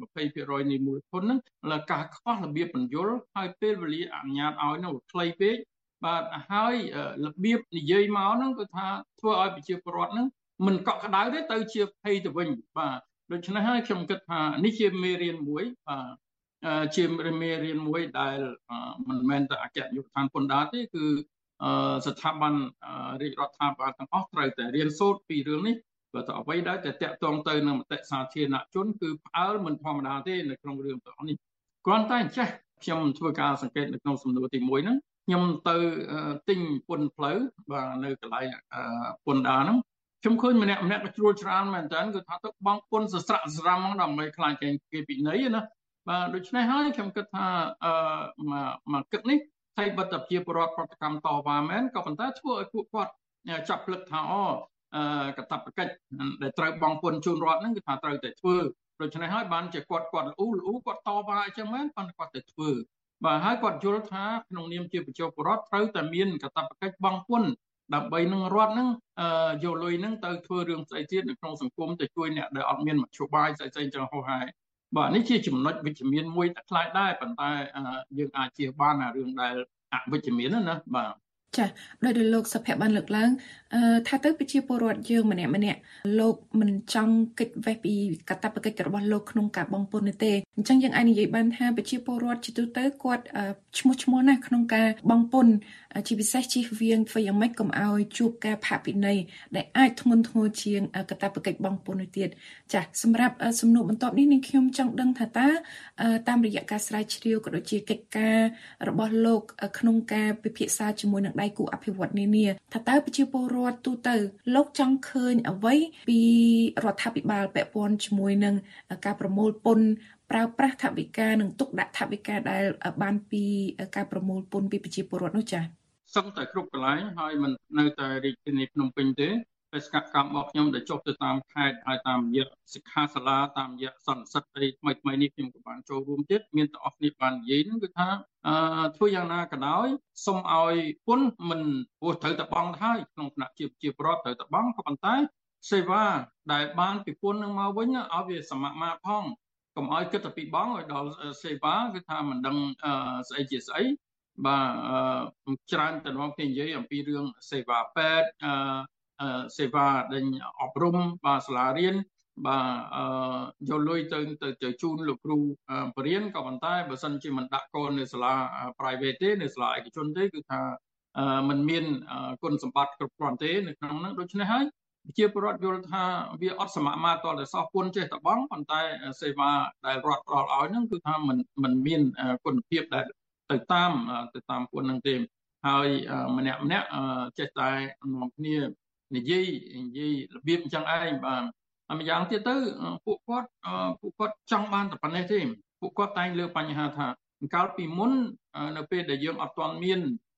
20% នៃមូលធនហ្នឹងលើការខ្វះរបៀបពន្យល់ហើយពេលវេលាអនុញ្ញាតឲ្យនោះខ្លីពេកបាទហើយរបៀបនិយាយមកហ្នឹងគឺថាធ្វើឲ្យប្រជាពលរដ្ឋហ្នឹងមិនកក់ក្ដៅទេទៅជាភ័យទៅវិញបាទដូច្នេះហើយខ្ញុំគិតថានេះជាមេរៀនមួយបាទជាមេរៀនមួយដែលមិនមែនតែអគ្គនាយកដ្ឋានពន្ធដារទេគឺស្ថាប័នរាជរដ្ឋាភិបាលទាំងអស់ត្រូវតែរៀនសូត្រពីរឿងនេះបើទៅអ្វីដែលតែតាក់ទងទៅនឹងមតិសាធារណជនគឺផ្អើលមិនធម្មតាទេនៅក្នុងរឿងទាំងនេះគ្រាន់តែចេះខ្ញុំធ្វើការសង្កេតនៅក្នុងសំណួរទី1ហ្នឹងខ្ញុំទៅទិញពន្ធផ្លូវបាទនៅកន្លែងពន្ធដារហ្នឹងខ្ញុំឃើញម្នាក់ក៏ជ្រួលច្រានមែនតើគឺថាទៅបង់ពន្ធសស្រាក់សស្រាំហ្នឹងដើម្បីខ្លាចគេពិន័យណាបាទដូច្នេះហើយខ្ញុំគិតថាមកគិតនេះហើយបើតជាពលរដ្ឋប្រតិកម្មតវ៉ាមែនក៏ប៉ុន្តែធ្វើឲ្យពួកគាត់ចាប់ភ្លឹកថាកាតព្វកិច្ចដែលត្រូវបង់ពន្ធជូនរដ្ឋហ្នឹងគឺថាត្រូវតែធ្វើដូច្នេះហើយបានជាគាត់លូគាត់តវ៉ាអញ្ចឹងមែនប៉ុន្តែគាត់តែធ្វើបាទហើយគាត់យល់ថាក្នុងនាមជាប្រជាពលរដ្ឋត្រូវតែមានកាតព្វកិច្ចបង់ពន្ធដើម្បីនឹងរដ្ឋហ្នឹងយកលុយហ្នឹងទៅធ្វើរឿងស្អីទៀតនៅក្នុងសង្គមទៅជួយអ្នកដែលអត់មានមធ្យោបាយស្អីចឹងហោះហើយបាទនេះជាចំណុចវិជ្ជមានមួយតែខ្លាចដែរប៉ុន្តែយើងអាចជៀសបានរឿងដែលអវិជ្ជមានណាបាទចាដោយលោកសុភ័ក្របានលើកឡើងថាទៅប្រជាពលរដ្ឋយើងម្នាក់លោកមិនចង់កិច្ចវេះពីកាតព្វកិច្ចរបស់លោកក្នុងការបង់ពន្ធនេះទេអញ្ចឹងយើងអាចនិយាយបានថាប្រជាពលរដ្ឋជាទូទៅគាត់ឈ្មោះណាស់ក្នុងការបង់ពន្ធជាពិសេសជិះវៀងធ្វើយ៉ាងម៉េចកុំឲ្យជួបការផាកពិន័យដែលអាចធ្ងន់ធ្ងរជាងកាតព្វកិច្ចបង់ពន្ធនេះទៀតចាសម្រាប់សំណួរបន្ទាប់នេះនាងខ្ញុំចង់ដឹងថាតើតាមរយៈការស្រាវជ្រាវក៏ដូចជាកិច្ចការរបស់លោកក្នុងការពិភាក្សាជាមួយនឹងដៃគូអភិវឌ្ឍន៍នានាថាតើប្រជាពលរដ្ឋទូទៅលោកចង់ឃើញអ្វីពីរដ្ឋាភិបាលពាក់ព័ន្ធជាមួយនឹងការប្រមូលពន្ធប្រើប្រាស់ថវិកានិងទុកដាក់ថវិកាដែលបានពីការប្រមូលពន្ធពីប្រជាពលរដ្ឋនោះចា៎សឹងតែគ្រប់កន្លែងហើយមិននៅតែរាជធានីភ្នំពេញទេបេសកកម្មរបស់ខ្ញុំដែលចុះទៅតាមខេត្តហើយតាមរយៈសិក្ខាសាលាតាមរយៈសន្និសីទអីថ្មីនេះខ្ញុំក៏បានចូលរួមទៀតមានទាំងអស់គ្នាបាននិយាយហ្នឹងគឺថាធ្វើយ៉ាងណាក៏ដោយសូមឲ្យពន្ធមិនព្រោះត្រូវតែបង់ហើយក្នុងឋានៈជាប្រវត្តិត្រូវតែបង់ក៏ប៉ុន្តែសេវាដែលបានពីពន្ធនឹងមកវិញឲ្យវាសមមាត្រផងកុំឲ្យគិតតែពីបង់ឲ្យដល់សេវាគឺថាមិនដឹងស្អីជាស្អីបាទច្រើនតែនាំគ្នានិយាយអំពីរឿងសេវាពេទ្យសេវាដែលអប់រំបាទសាលារៀនបាទយកលុយទៅជូនលោកគ្រូបរិញ្ញាក៏ប៉ុន្តែបើសិនជាមិនដាក់កូននៅសាលា private ទេនៅសាលាឯកជនទេគឺថាมันមានគុណសម្បត្តិគ្រប់គ្រាន់ទេនៅក្នុងហ្នឹងដូច្នេះហើយប្រជាពលរដ្ឋយល់ថាវាអត់សមមាត្រតតែសោះពន្ធចេះតែបង់ប៉ុន្តែសេវាដែលរដ្ឋផ្ដល់ឲ្យហ្នឹងគឺថាมันមានគុណភាពដែលទៅតាមពន្ធហ្នឹងទេហើយម្នាក់ចេះតែនាំគ្នានិយាយរបៀបអញ្ចឹងឯងបាទម្យ៉ាងទៀតទៅពួកគាត់ចង់បានតែប៉ុណ្ណេះទេពួកគាត់តែងលើកបញ្ហាថាកាលពីមុននៅពេលដែលយើងអត់ទាន់មាន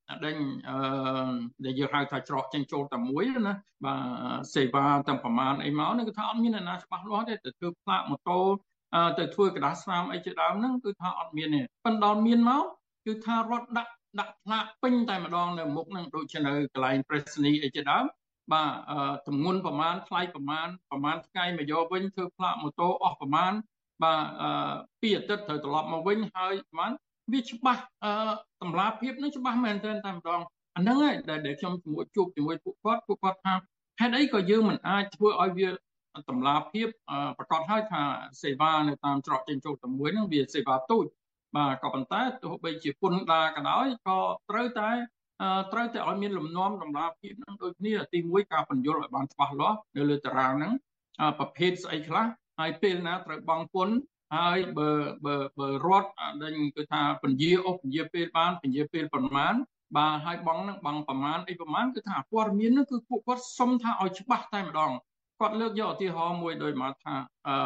ដែលយើងហៅថាច្រកចេញចូលតែមួយណាបាទសេវាទាំងប្រមាណអីមកហ្នឹងគឺថាអត់មានអ្នកណាច្បាស់លាស់ទេទៅធ្វើផ្លាកម៉ូតូទៅធ្វើกระดาษស្នាមអីជាដើមហ្នឹងគឺថាអត់មានទេប៉ុន្តែដល់មានមកគឺថារត់ដាក់ផ្លាកពេញតែម្ដងនៅមុខហ្នឹងដូចជានៅកន្លែងប្រេសនីអីជាដើមបាទទម្ងន់ប្រមាណថ្លៃប្រមាណថ្ងៃមកយកវិញធ្វើផ្លាកម៉ូតូអស់ប្រមាណបាទ2អាទិត្យត្រូវត្រឡប់មកវិញហើយប្រមាណវាច្បាស់តម្លាភាពនឹងច្បាស់មែនទែនតែម្ដងអាហ្នឹងឯងដែលខ្ញុំជួបជាមួយពួកគាត់ថាហេតុអីក៏យើងមិនអាចធ្វើឲ្យវាតម្លាភាពប្រកាសឲ្យថាសេវានៅតាមច្រកចេញចូលតែមួយហ្នឹងវាសេវាទូចបាទក៏ប៉ុន្តែទោះបីជាពន្ធដារក៏ដោយក៏ត្រូវតែឲ្យមានលំនាំតម្លាភាពនឹងដូចគ្នាទី1ការបញ្យល់ឲ្យបានច្បាស់លាស់នៅលើតារាងហ្នឹងប្រភេទស្អីខ្លះហើយពេលណាត្រូវបង់ពន្ធហើយបើរដ្ឋដែលគឺថាពញាពេលបានពញាពេលប៉ុន្មានបាទហើយបង់ហ្នឹងបង់ប្រមាណអីប្រមាណគឺថាព័ត៌មានហ្នឹងគឺពួកគាត់សុំថាឲ្យច្បាស់តែម្ដងគាត់លើកយកឧទាហរណ៍មួយដោយមកថា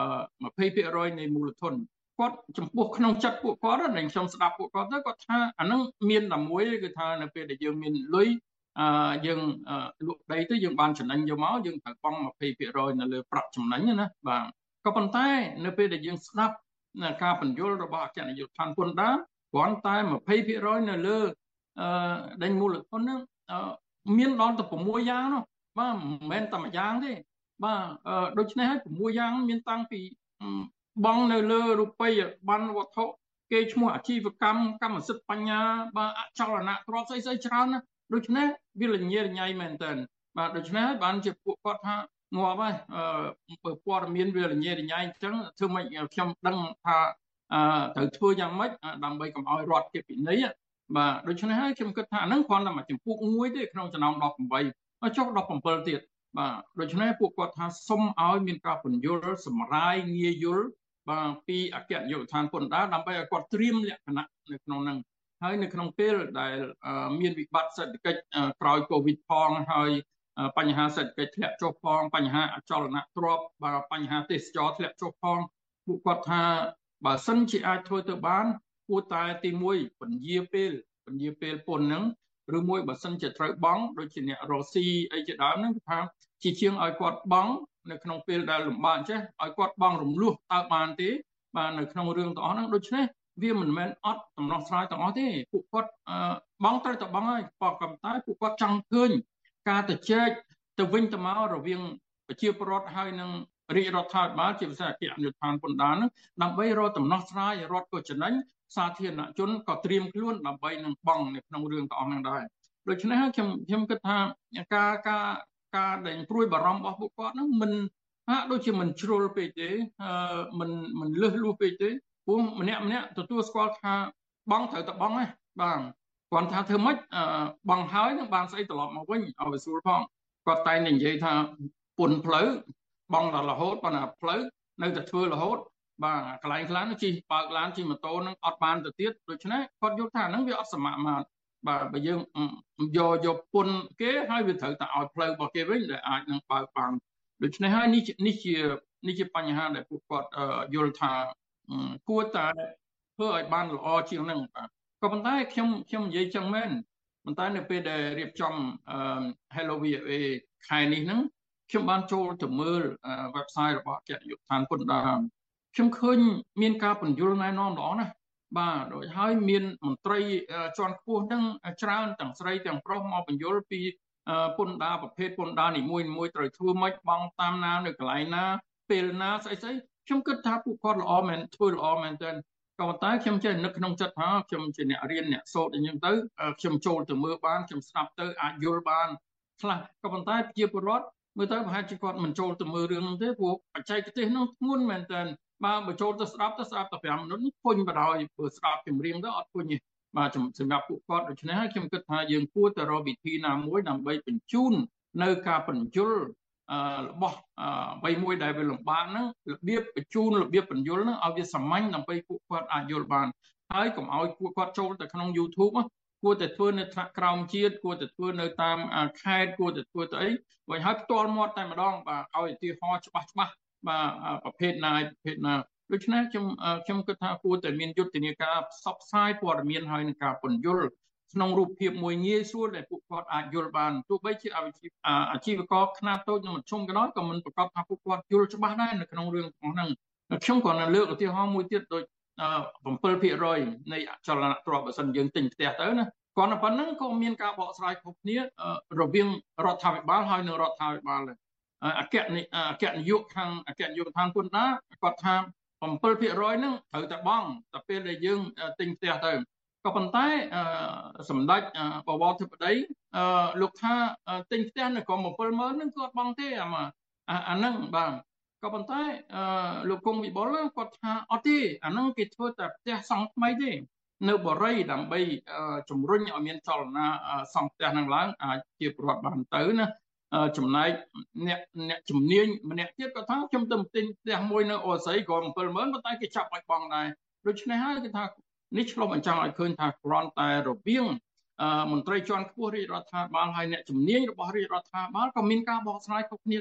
20% នៃមូលធនគាត់ចំពោះក្នុងចិត្តពួកគាត់ដែលខ្ញុំស្ដាប់ពួកគាត់ទៅគាត់ថាអានឹងមានតែមួយគឺថានៅពេលដែលយើងមានលុយយើងលក់ដីទៅយើងបានចំណេញយកមកយើងត្រូវបង់ 20% នៅលើប្រាក់ចំណេញណាបាទក៏ប៉ុន្តែនៅពេលដែលយើងស្ដាប់ការបញ្យល់របស់អគ្គនាយកដ្ឋានពន្ធដារគ្រាន់តែ 20% នៅលើដេញមូលធនហ្នឹងមានដល់ទៅ6យ៉ាងនោះបាទមិនមែនតែមួយយ៉ាងទេបាទដូច្នេះហើយ6យ៉ាងមានតាំងពីបងនៅលើរូបិយប័ណ្ណវត្ថុគេឈ្មោះអាជីវកម្មកម្មសិទ្ធិបញ្ញាបាទអចលនទ្រព្យស្អីច្រើនណាដូច្នេះវាលញ៉េរញ៉ៃមែនតើបាទដូច្នេះហើយបានជាពួកគាត់ថាងាប់ហើយព័ត៌មានវាលញ៉េរញ៉ៃអញ្ចឹងធ្វើម៉េចខ្ញុំដឹងថាត្រូវធ្វើយ៉ាងម៉េចដើម្បីកុំឲ្យរដ្ឋគេពិន័យបាទដូច្នេះហើយខ្ញុំគិតថាហ្នឹងគ្រាន់តែមួយចម្ពោះមួយទេក្នុងចំណោម18ចុះ17ទៀតបាទដូច្នេះពួកគាត់ថាសុំឲ្យមានការពន្យល់សម្រាយងាយយល់បាទពីអគ្គនាយកដ្ឋានពន្ធដារដើម្បីឲ្យគាត់ត្រៀមលក្ខណៈនៅក្នុងហ្នឹងហើយនៅក្នុងពេលដែលមានវិបត្តិសេដ្ឋកិច្ចក្រោយកូវីដផងហើយបញ្ហាសេដ្ឋកិច្ចធ្លាក់ចុះផងបញ្ហាអចលនទ្រព្យបាទបញ្ហាទេសចរធ្លាក់ចុះផងពួកគាត់ថាបើសិនជាអាចធ្វើទៅបានគួរតែទី1ពន្យាពេលពន្ធហ្នឹងឬមួយបើសិនជាត្រូវបង់ដូចជាអ្នករស់ស៊ីអីជាដើមហ្នឹងគឺថាជាជាងឲ្យគាត់បង់នៅក្នុងពេលដែលលំបាកចេះឲ្យគាត់បង់រំលោះតើបានទេបាទនៅក្នុងរឿងទាំងអស់ហ្នឹងដូច្នេះវាមិនមែនអត់ដំណោះស្រាយទាំងអស់ទេពួកគាត់បង់ត្រូវតែបង់ហើយប៉ុន្តែពួកគាត់ចង់ឃើញការទៅចែកទៅវិញទៅមករវាងប្រជាពលរដ្ឋហើយនឹងរាជរដ្ឋាភិបាលជាពិសេសអគ្គនាយកដ្ឋានពន្ធដារហ្នឹងដើម្បីរកដំណោះស្រាយរដ្ឋក៏ចំណេញសាធារណជនក៏ត្រៀមខ្លួនដើម្បីនឹងបង់នៅក្នុងរឿងទាំងអស់ហ្នឹងដែរដូច្នេះខ្ញុំគិតថាការដែលព្រួយបារម្ភរបស់ពួកគាត់ហ្នឹងមិនហាក់ដូចជាមិនជ្រុលពេកទេមិនលឹះលួសពេកទេព្រោះម្នាក់ទទួលស្គាល់ថាបង់ត្រូវតែបង់ហ្នឹងបាទគាត់ថាធ្វើម៉េចបង់ហើយនឹងបានស្អីត្រឡប់មកវិញឲ្យវាស្រួលផងគាត់តែនិយាយថាពុនផ្លូវបង់ដល់រហូតប៉ុន្តែផ្លូវនៅតែធ្វើរហូតបាទកន្លែងខ្លះជិះបើកឡានជិះម៉ូតូនឹងអត់បានទៅទៀតដូច្នេះគាត់យល់ថាហ្នឹងវាអត់សមមាត្របាទបើយើងយកពុនគេហើយវាត្រូវតែឲ្យផ្លូវរបស់គេវិញដែលអាចនឹងបើកបានដូច្នេះហើយនេះជាបញ្ហាដែលពួកគាត់យល់ថាគួរតែធ្វើឲ្យបានល្អជាងហ្នឹងបាទក៏ប៉ុន្តែខ្ញុំនិយាយចឹងមែនប៉ុន្តែនៅពេលដែលរៀបចំ Hello VOA ខែនេះហ្នឹងខ្ញុំបានចូលទៅមើល website របស់អគ្គនាយកដ្ឋានពន្ធដារខ្ញុំឃើញមានការពន្យល់ណែនាំល្អណាស់បាទដូចហើយមានមន្ត្រីជាន់ខ្ពស់ហ្នឹងច្រើនទាំងស្រីទាំងប្រុសមកពន្យល់ពីពន្ធដារប្រភេទពន្ធដារនីមួយត្រូវធ្វើម៉េចបង់តាមណានៅកន្លែងណាពេលណាស្អីខ្ញុំគិតថាពួកគាត់ល្អមែនធ្វើល្អមែនទែនក៏ប៉ុន្តែខ្ញុំចេះនឹកក្នុងចិត្តថាខ្ញុំជាអ្នករៀនអ្នកសូត្រអញ្ចឹងទៅខ្ញុំចូលទៅមើលបានខ្ញុំស្ដាប់ទៅអាចយល់បានខ្លះក៏ប៉ុន្តែជាពលរដ្ឋមើលទៅប្រហែលជាគាត់មិនចូលទៅមើលរឿងហ្នឹងទេព្រោះបច្ចេកទេសហ្នឹងធ្ងន់មែនទែនបើចូលទៅស្ដាប់តែ5минутនេះពុញបដ ாய் បើស្ដាប់ចម្រៀងទៅអត់ពុញទេបាទសម្រាប់ពួកគាត់ដូច្នេះហើយខ្ញុំគិតថាយើងគួរតែរកវិធីណាមួយដើម្បីបញ្ជូននៅការបញ្យល់របស់អ្វីមួយដែលវាលំបាកហ្នឹងរបៀបបញ្ជូនរបៀបបញ្យល់ហ្នឹងឲ្យវាសាមញ្ញដើម្បីពួកគាត់អាចយល់បានហើយកុំឲ្យពួកគាត់ចូលទៅក្នុង YouTube គួរតែធ្វើនៅថ្នាក់ក្រោមជាតិគួរតែធ្វើនៅតាមខេត្តគួរតែធ្វើទៅអីវិញហើយផ្ទាល់មាត់តែម្ដងបាទឲ្យឧទាហរណ៍ច្បាស់បាទប្រភេទណាដូច្នេះខ្ញុំគិតថាគួរតែមានយុទ្ធនាការផ្សព្វផ្សាយព័ត៌មានហើយនឹងការពន្យល់ក្នុងរូបភាពមួយងាយស្រួលដែលពួកគាត់អាចយល់បានទោះបីជាអាជីវករខ្នាតតូចនិងមធ្យមក៏ដោយក៏មិនប្រកបថាពួកគាត់យល់ច្បាស់ដែរនៅក្នុងរឿងទាំងហ្នឹងខ្ញុំគ្រាន់តែលើកឧទាហរណ៍មួយទៀតដូច7% នៃអចលនទ្រព្យបើសិនយើងទិញផ្ទះទៅណាគ្រាន់តែប៉ុណ្្នឹងក៏មានការបកស្រាយខុសគ្នារវាងរដ្ឋាភិបាលហើយនិងរដ្ឋាភិបាលដែរអគ្គនាយកខាងអគ្គនាយកដ្ឋានពន្ធដារគាត់ថា7% ហ្នឹងត្រូវតែបង់តែពេលដែលយើងទិញផ្ទះទៅក៏ប៉ុន្តែសម្ដេចបវរធិបតីលោកថាទិញផ្ទះនៅក្រោម 70000 ហ្នឹងគាត់បង់ទេអាហ្នឹងបាទក៏ប៉ុន្តែលោកគង់វិបុលគាត់ថាអត់ទេអាហ្នឹងគេធ្វើតែផ្ទះសង់ថ្មីទេនៅបរិយដើម្បីជំរុញឲ្យមានចលនាសង់ផ្ទះហ្នឹងឡើងអាចជាប្រវត្តិបានទៅណាចំណែកអ្នកជំនាញម្នាក់ទៀតគាត់ថាខ្ញុំទៅទិញផ្ទះមួយនៅអូស្ត្រាលីក៏ 70000 ប៉ុន្តែគេចាប់ឲ្យបង់ដែរដូច្នេះហើយគេថានេះឆ្លុះបញ្ចាំងឲ្យឃើញថាគ្រាន់តែរវាងមន្ត្រីជាន់ខ្ពស់រាជរដ្ឋាភិបាលហើយអ្នកជំនាញរបស់រាជរដ្ឋាភិបាលក៏មានការបកស្រាយខុសគ្នាដែរ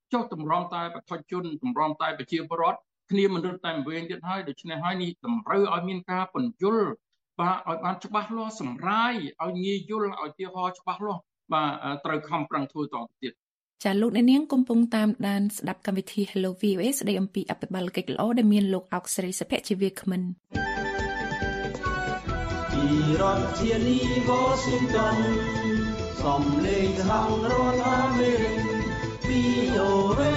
ចុះតម្រាំតែបឋមជនតម្រាំតែប្រជាពលរដ្ឋគ្នាមិនរត់តែវិញទៀតហើយដូច្នេះហើយនេះតម្រូវឲ្យមានការពន្យល់បាទឲ្យបានច្បាស់លាស់សម្រាយឲ្យងាយយល់ឲ្យទីហោច្បាស់លាស់បាទត្រូវខំប្រឹងធ្វើតទៅទៀតចាលោកអ្នកនាងកំពុងតាមដានស្ដាប់កម្មវិធី Hello VOA ស្ដីអំពីអភិបាលកិច្ចល្អដែលមានលោកអុកស្រីសុភ័ក្រជាវាគ្មិនពីរដ្ឋធានី Washington សំឡេងសហរដ្ឋអាមេរិក VOA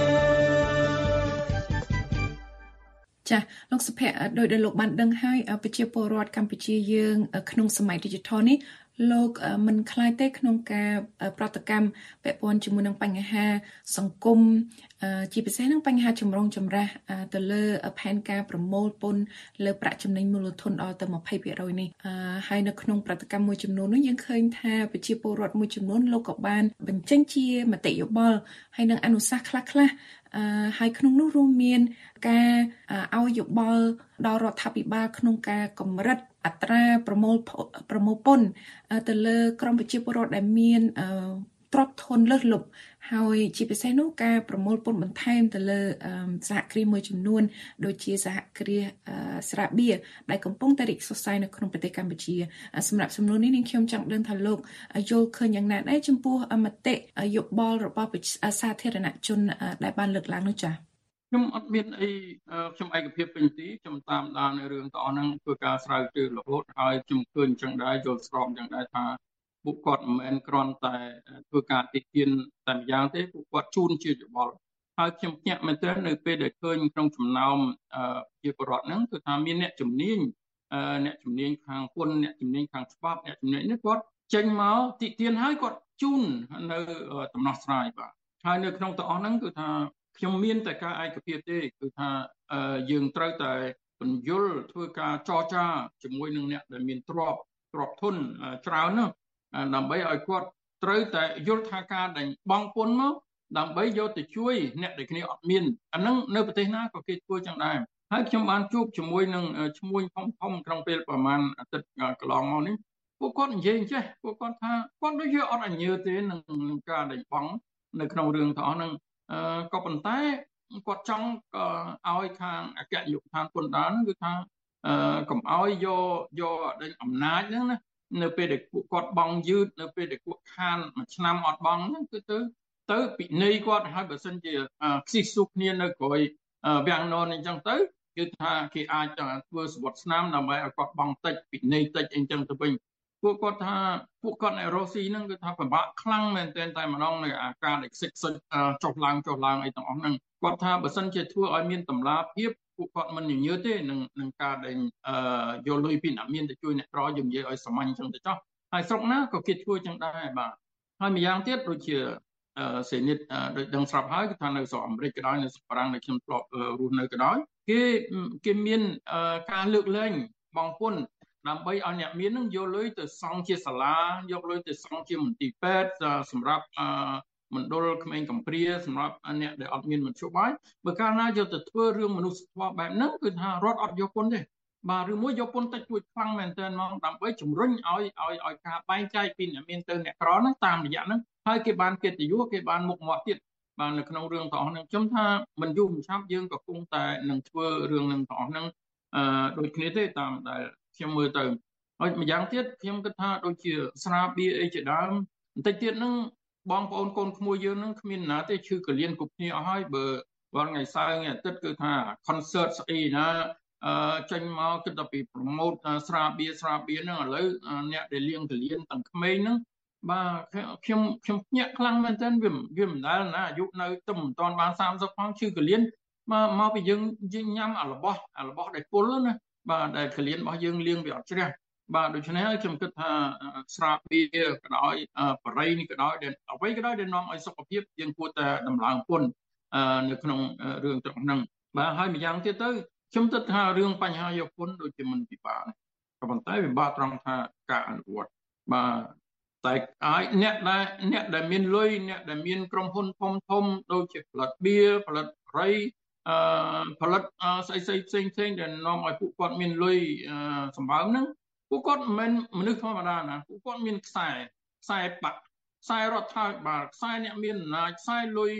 ចាលោកសុភ័ក្រដោយដែលលោកបានដឹងហើយប្រជាពលរដ្ឋកម្ពុជាយើងក្នុងសម័យ Digital នេះលោកមិនខ្លាចទេក្នុងការប្រតិកម្មពាក់ព័ន្ធជាមួយនឹងបញ្ហាសង្គមជាពិសេសនឹងបញ្ហាចម្រូងចម្រាសទៅលើផែនការប្រមូលពន្ធលើប្រាក់ចំណេញមូលធនដល់ទៅ 20% នេះហើយនៅក្នុងប្រតិកម្មមួយចំនួននោះយើងឃើញថាប្រជាពលរដ្ឋមួយចំនួនលោកក៏បានបញ្ចេញជាមតិយោបល់ហើយនឹងអនុសាសន៍ខ្លះៗហើយក្នុងនោះរួមមានការឲ្យយោបល់ដល់រដ្ឋាភិបាលក្នុងការកម្រិតអត្រាប្រមូលពន្ធទៅលើក្រុមប្រជាពលរដ្ឋដែលមានទ្រព្យធនលើសលប់ហើយជាពិសេសនោះការប្រមូលពន្ធបន្ថែមទៅលើសហគ្រាសមួយចំនួនដូចជាសហគ្រាសស្រាបៀរដែលកំពុងតែរីកសុសសាយនៅក្នុងប្រទេសកម្ពុជាសម្រាប់សំណួរនេះនាងខ្ញុំចង់ដឹងថាលោកយល់ឃើញយ៉ាងណាដែរចំពោះមតិយោបល់របស់សាធារណជនដែលបានលើកឡើងនោះចា៎ខ្ញុំអត់មានអីខ្ញុំឯកភាពពេញទីខ្ញុំតាមដានរឿងទាំងអស់ហ្នឹងធ្វើការស្រាវជ្រាវរហូតហើយខ្ញុំឃើញអញ្ចឹងដែរយល់ស្របអញ្ចឹងដែរថាពួកគាត់មិនមែនគ្រាន់តែធ្វើការតិទៀនតែម្យ៉ាងទេពួកគាត់ជូនជាយោបល់ហើយខ្ញុំភ្ញាក់មែនទែននៅពេលដែលឃើញក្នុងចំណោមជាពលរដ្ឋហ្នឹងគឺថាមានអ្នកជំនាញខាងគុណអ្នកជំនាញខាងច្បាប់អ្នកជំនាញនេះគាត់ចេញមកតិទៀនហើយគាត់ជូននៅដំណោះស្រាយបាទហើយនៅក្នុងទាំងអស់ហ្នឹងគឺថាខ្ញុំមានតែការឯកភាពទេគឺថាយើងត្រូវតែពន្យល់ធ្វើការចរចាជាមួយនឹងអ្នកដែលមានទ្រព្យធនច្រើននោះដើម្បីឲ្យគាត់ត្រូវតែយល់ថាការដែលបង់ពន្ធមកដើម្បីយកទៅជួយអ្នកដែលគ្នាអត់មានអាហ្នឹងនៅប្រទេសណាក៏គេធ្វើចឹងដែរហើយខ្ញុំបានជួបជាមួយនឹងឈ្មួញធំក្នុងពេលប្រហែលអាទិត្យកន្លងមកនេះពួកគាត់និយាយអញ្ចេះពួកគាត់ថាគាត់ដូចជាអត់អញ្ញើទេនឹងការដែលបង់នៅក្នុងរឿងទាំងអស់ហ្នឹងក៏ប៉ុន្តែគាត់ចង់ឲ្យខាងអគ្គនាយកដ្ឋានពន្ធដារគឺថាកុំឲ្យយកអំណាចហ្នឹងណានៅពេលដែលពួកគាត់បង់យឺតនៅពេលដែលពួកខានមួយឆ្នាំអត់បង់ហ្នឹងគឺទៅពិន័យគាត់ហើយបើសិនជាខ្សិះស៊ូគ្នានៅក្រោយវាំងននអញ្ចឹងទៅគឺថាគេអាចធ្វើសវត្តស្នាមដើម្បីឲ្យគាត់បង់តិចពិន័យតិចអីចឹងទៅវិញពួកគាត់ថាពួកគាត់នៅរ៉ូស៊ីហ្នឹងគឺថាពិបាកខ្លាំងមែនទែនតែម្ដងនៅអាការដែលខ្សិចចុះឡើងអីទាំងអស់ហ្នឹងគាត់ថាបើសិនជាធ្វើឲ្យមានតម្លាភាពពួកគាត់មិនញញើទេនឹងការដែលយកលុយពីអ្នកមានទៅជួយអ្នកក្រយើងនិយាយឲ្យសាមញ្ញចឹងទៅចោះហើយស្រុកណាក៏គេធ្វើចឹងដែរបាទហើយម្យ៉ាងទៀតដូចជាសេនិតដូចដឹងស្រាប់ហើយគឺថានៅស្រុកអាមេរិកក៏ដោយនៅស្រុកបារាំងដែលខ្ញុំធ្លាប់រស់នៅក៏ដោយគេមានការលើកលែងបង់ពន្ធដើម្បីឲ្យអ្នកមាននឹងយកលុយទៅសង់ជាសាលាយកលុយទៅសង់ជាមន្ទីរពេទ្យសម្រាប់មណ្ឌលក្មេងកំព្រាសម្រាប់អ្នកដែលអត់មានមធ្យោបាយបើកាលណាយកទៅធ្វើរឿងមនុស្សធម៌បែបហ្នឹងគឺថារដ្ឋអត់យកពន្ធទេបាទឬមួយយកពន្ធតិចតួចខ្លាំងមែនទែនមកដើម្បីជំរុញឲ្យការបែងចែកពីអ្នកមានទៅអ្នកក្រហ្នឹងតាមរយៈហ្នឹងហើយគេបានកិត្តិយសគេបានមុខមាត់ទៀតបាទនៅក្នុងរឿងទាំងអស់ហ្នឹងខ្ញុំថាមិនយូរមិនឆាប់យើងក៏គង់តែនឹងធ្វើរឿងហ្នឹងទាំងអស់ហ្នឹងដូចគ្នាទេតាមដែលខ្ញុំមើលទៅហើយម្យ៉ាងទៀតខ្ញុំគិតថាដូចជាស្រាបៀរអីជាដើមបន្តិចទៀតហ្នឹងបងប្អូនកូនក្មួយយើងហ្នឹងគ្មានណាទេឈឺកលៀនគ្រប់គ្នាអស់ហើយបើថ្ងៃសៅរ៍ថ្ងៃអាទិត្យគឺថា concert ស្អីណាចេញមកគិតតែពី promote ស្រាបៀរហ្នឹងឥឡូវអ្នកដែលលៀងកលៀនទាំងក្មេងហ្នឹងបាទខ្ញុំភ្ញាក់ខ្លាំងមែនទែនវាមិនដែលណាអាយុនៅទៅមិនតាន់បាន30ផងឈឺកលៀនមកពីយើងញ៉ាំរបស់ដែលពុលណាបាទដែលកលៀនរបស់យើងលៀងវាអត់ជ្រះបាទដូច្នេះហើយខ្ញុំគិតថាស្រាបៀរក៏ដោយបរិយនេះក៏ដោយដែលអ្វីក៏ដោយដែលនាំឲ្យសុខភាពយើងគួរតែដំឡើងពន្ធនៅក្នុងរឿងទាំងហ្នឹងបាទហើយម្យ៉ាងទៀតទៅខ្ញុំគិតថារឿងបញ្ហាយកពន្ធដូចជាមិនពិបាកក៏ប៉ុន្តែវាបាក់ត្រង់ថាការអនុវត្តបាទតែឲ្យអ្នកដែលមានលុយអ្នកដែលមានក្រុមហ៊ុនធំដូចជាផលិតបៀផលិតរៃផលិតស្អីផ្សេងដែលនាំឲ្យពួកគាត់មានលុយសម្បើមហ្នឹងពួកគាត់មិនមែនមនុស្សធម្មតាណាពួកគាត់មានខ្សែបាក់ខ្សែរដ្ឋាភិបាលខ្សែអ្នកមានអំណាចខ្សែលុយហ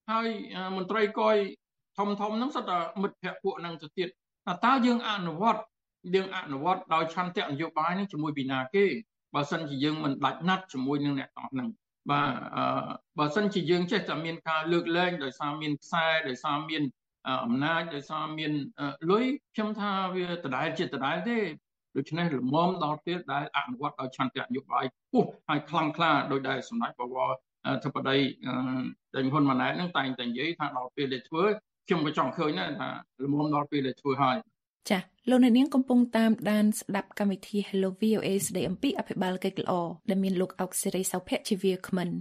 ហើយមន្ត្រីគយធំហ្នឹងសុទ្ធតែមិត្តភក្តិពួកហ្នឹងទៅទៀតតើយើងអនុវត្តដោយឆន្ទៈនយោបាយនឹងជាមួយពីណាគេបើសិនជាយើងមិនដាច់ណាត់ជាមួយនឹងអ្នកទាំងហ្នឹងបាទបើសិនជាយើងចេះតែមានការលើកលែងដោយសារមានខ្សែដោយសារមានអំណាចដោយសារមានលុយខ្ញុំថាវាដដែលទេដូច្នេះលំមដល់ពេលដែលអនុវត្តដោយឆន្ទៈនយោបាយពុះហើយខ្លាំងក្លាដោយដែលសម្ដេចបវរធិបតីដែលហ៊ុនម៉ាណែតនឹងតែងតែនិយាយថាដល់ពេលដែលធ្វើខ្ញុំក៏ចង់ឃើញដែរថាលំមដល់ពេលដែលធ្វើហើយចា៎លោកអ្នកនាងកំពុងតាមដានស្ដាប់កម្មវិធី Hello VOA ស្ដីអំពីអភិបាលកិច្ចល្អដែលមានលោកអុកសេរីសៅភ័ក្រជាវាគ្មិន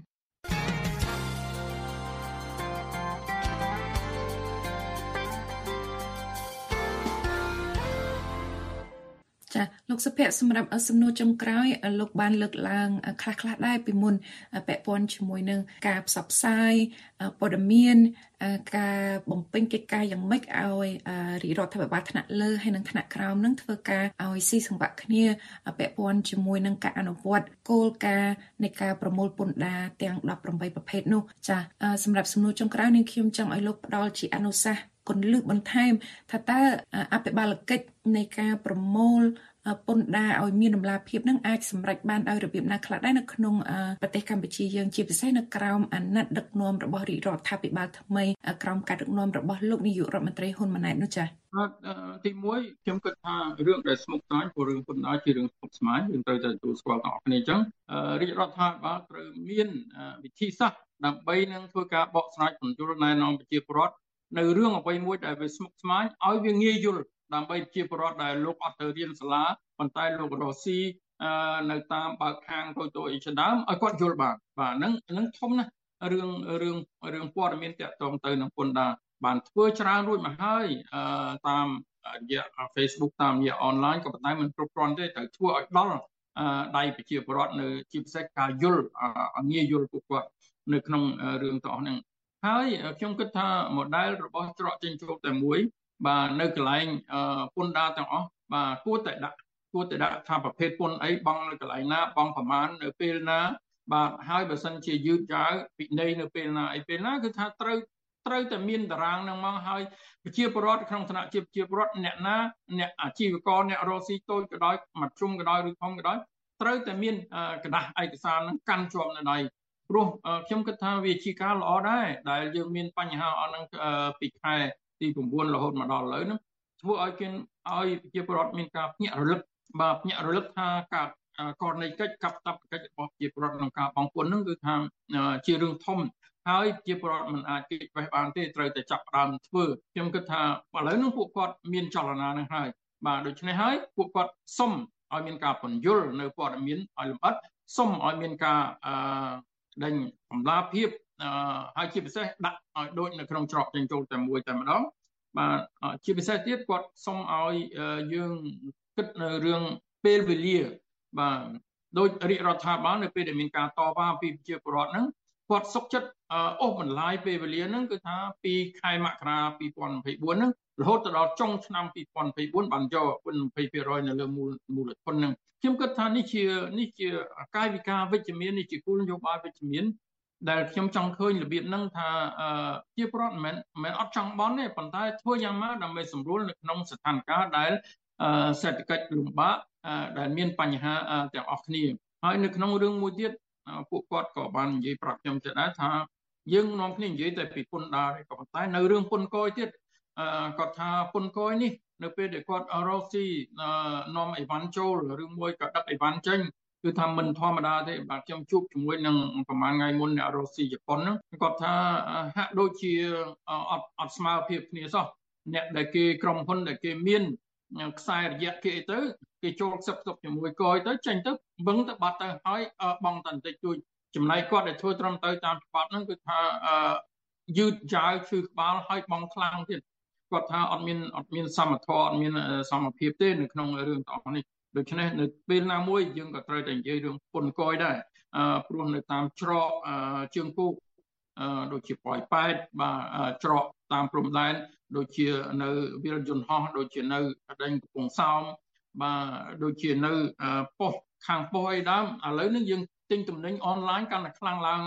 ចាលោកសុភ័ក្រសម្រាប់សំណួរចុងក្រោយលោកបានលើកឡើងខ្លះដែរពីមុនពាក់ព័ន្ធជាមួយនឹងការផ្សព្វផ្សាយព័ត៌មានការបំពេញកិច្ចការយ៉ាងម៉េចឲ្យរាជរដ្ឋាភិបាលថ្នាក់លើហើយនិងថ្នាក់ក្រោមនឹងធ្វើការឲ្យស៊ីសង្វាក់គ្នាពាក់ព័ន្ធជាមួយនឹងការអនុវត្តគោលការណ៍នៃការប្រមូលពន្ធដារទាំង18ប្រភេទនោះចាសម្រាប់សំណួរចុងក្រោយនេះខ្ញុំចង់ឲ្យលោកផ្ដល់ជាអនុសាសន៍គន្លឹះបន្ថែមថាតើអភិបាលកិច្ចនៃការប្រមូលពន្ធដារឲ្យមានតម្លាភាពនឹងអាចសម្រេចបានដោយរបៀបណាខ្លះដែរនៅក្នុងប្រទេសកម្ពុជាយើងជាពិសេសនៅក្រោមអាណត្តិដឹកនាំរបស់រាជរដ្ឋាភិបាលថ្មីក្រោមការដឹកនាំរបស់លោកនាយករដ្ឋមន្ត្រីហ៊ុនម៉ាណែតនោះចា៎ទី1ខ្ញុំគិតថារឿងដែលស្មុគស្មាញព្រោះរឿងពន្ធដារជារឿងស្មុគស្មាញយើងត្រូវតែទទួលស្គាល់ទាំងអស់គ្នាអញ្ចឹងរាជរដ្ឋាភិបាលត្រូវមានវិធីសាស្ត្រដើម្បីនឹងធ្វើការបកស្រាយពន្យល់ណែនាំប្រជាពលរដ្ឋនៅរឿងអ្វីមួយដែលវាស្មុគស្មាញឲ្យវាងាយយល់ដើម្បីជាពលរដ្ឋដែលលោកអត់ទៅរៀនសាលាប៉ុន្តែលោករស់ស៊ីនៅតាមបើកខាងតូចអីជាដើមឲ្យគាត់យល់បានបាទហ្នឹងធំណាស់រឿងព័ត៌មានតាក់ទងទៅនឹងពន្ធដារបានធ្វើច្រើនរួចមកហើយតាមរយៈ Facebook តាមរយៈអនឡាញក៏ប៉ុន្តែមិនគ្រប់គ្រាន់ទេត្រូវធ្វើឲ្យដល់ដៃប្រជាពលរដ្ឋនៅជាពិសេសការយល់ងាយយល់ពួកគាត់នៅក្នុងរឿងទាំងអស់ហ្នឹងហើយខ្ញុំគិតថា model របស់ច្រកចេញចូលតែមួយបាទនៅកន្លែងពន្ធដារទាំងអស់បាទគួរតែដាក់ថាប្រភេទពន្ធអីបង់នៅកន្លែងណាបង់ប្រមាណនៅពេលណាបាទហើយបើសិនជាយឺតយ៉ាវពិន័យនៅពេលណាគឺថាត្រូវតែមានតារាងនឹងមកហើយប្រជាពលរដ្ឋក្នុងឋានៈជាប្រជាពលរដ្ឋអ្នកណាអ្នកអាជីវករអ្នករកស៊ីតូចក៏ដោយមធ្យមក៏ដោយឬធំក៏ដោយត្រូវតែមានក្រដាស់ឯកសារនឹងកាន់ជាប់នៅដៃព្រោះខ្ញុំគិតថាវាជាការល្អដែរដែលយើងមានបញ្ហាអស់នឹងពីខែទី9រហូតមកដល់ឥឡូវហ្នឹងធ្វើឲ្យប្រជាពលរដ្ឋមានការភ្ញាក់រលឹកថាការករណីកិច្ចកាប់តាប់កិច្ចរបស់ប្រជាពលរដ្ឋក្នុងការបង់ពន្ធហ្នឹងគឺថាជារឿងធំហើយប្រជាពលរដ្ឋមិនអាចគេចវេះបានទេត្រូវតែចាប់ផ្ដើមធ្វើខ្ញុំគិតថាឥឡូវហ្នឹងពួកគាត់មានចលនាហ្នឹងហើយបាទដូច្នេះហើយពួកគាត់សុំឲ្យមានការពន្យល់នៅព័ត៌មានឲ្យលម្អិតសុំឲ្យមានការដេញតម្លាភាពហើយជាពិសេសដាក់ឲ្យដូចនៅក្នុងច្រកចេញចូលតែមួយតែម្ដងបាទជាពិសេសទៀតគាត់សុំឲ្យយើងគិតនៅរឿងពេលវេលាបាទដោយរាជរដ្ឋាភិបាលនៅពេលដែលមានការតវ៉ាពីប្រជាពលរដ្ឋហ្នឹងគាត់សុខចិត្តអូសបន្លាយពេលវេលាហ្នឹងគឺថាពីខែមករា2024ហ្នឹងរហូតដល់ចុងឆ្នាំ2024បានយកពន្ធ 20% នៅលើមូលធនហ្នឹងខ្ញុំគិតថានេះជាកាយវិការវិជ្ជមាននេះជាគោលនយោបាយវិជ្ជមានដែលខ្ញុំចង់ឃើញរបៀបហ្នឹងថាជាប្រវត្តិមិនអត់ចង់បន់ទេប៉ុន្តែធ្វើយ៉ាងម៉េចដើម្បីសម្រួលនៅក្នុងស្ថានភាពដែលសេដ្ឋកិច្ចលំបាកដែលមានបញ្ហាទាំងអស់គ្នាហើយនៅក្នុងរឿងមួយទៀតពួកគាត់ក៏បាននិយាយប្រាប់ខ្ញុំទៅដែរថាយើងនាំគ្នានិយាយតែពីពន្ធដារទេក៏ប៉ុន្តែនៅរឿងពន្ធគយទៀតគាត់ថាពន្ធគយនេះនៅពេលដែលគាត់រកស៊ីនាំអីវ៉ាន់ចូលឬមួយក៏ដឹកអីវ៉ាន់ចេញគឺថាមិនធម្មតាទេបាទខ្ញុំជួបជាមួយនឹងប្រហែលថ្ងៃមុនអ្នករកស៊ីជប៉ុនហ្នឹងគាត់ថាហាក់ដូចជាអត់ស្មើភាពគ្នាសោះអ្នកដែលគេក្រុមហ៊ុនដែលគេមានខ្សែរយៈគេទៅគេចូលខ្សឹបជាមួយគយទៅចេញទៅវឹងទៅបាត់ទៅហើយបងតន្តិចជួយចំណែកគាត់ដែលធ្វើត្រឹមទៅតាមច្បាប់ហ្នឹងគឺថាយឺតយ៉ាវឈឺក្បាលហើយបងខ្លាំងទៀតគាត់ថាអត់មានសមធម៌អត់មានសមភាពទេនៅក្នុងរឿងទាំងនេះដូច្នេះនៅពេលណាមួយយើងក៏ត្រូវតែនិយាយរឿងពន្ធគយដែរព្រោះនៅតាមច្រកជើងគោកដូចជាប៉ោយប៉ែតបាទច្រកតាមព្រំដែនដូចជានៅវាលយន្តហោះដូចជានៅដេញកំពង់សោមបាទដូចជានៅប៉ុស្តិ៍ខាងប៉ុស្តិ៍អីដើមឥឡូវនេះយើងទិញទំនិញអនឡាញកាន់តែខ្លាំងឡើងហើយ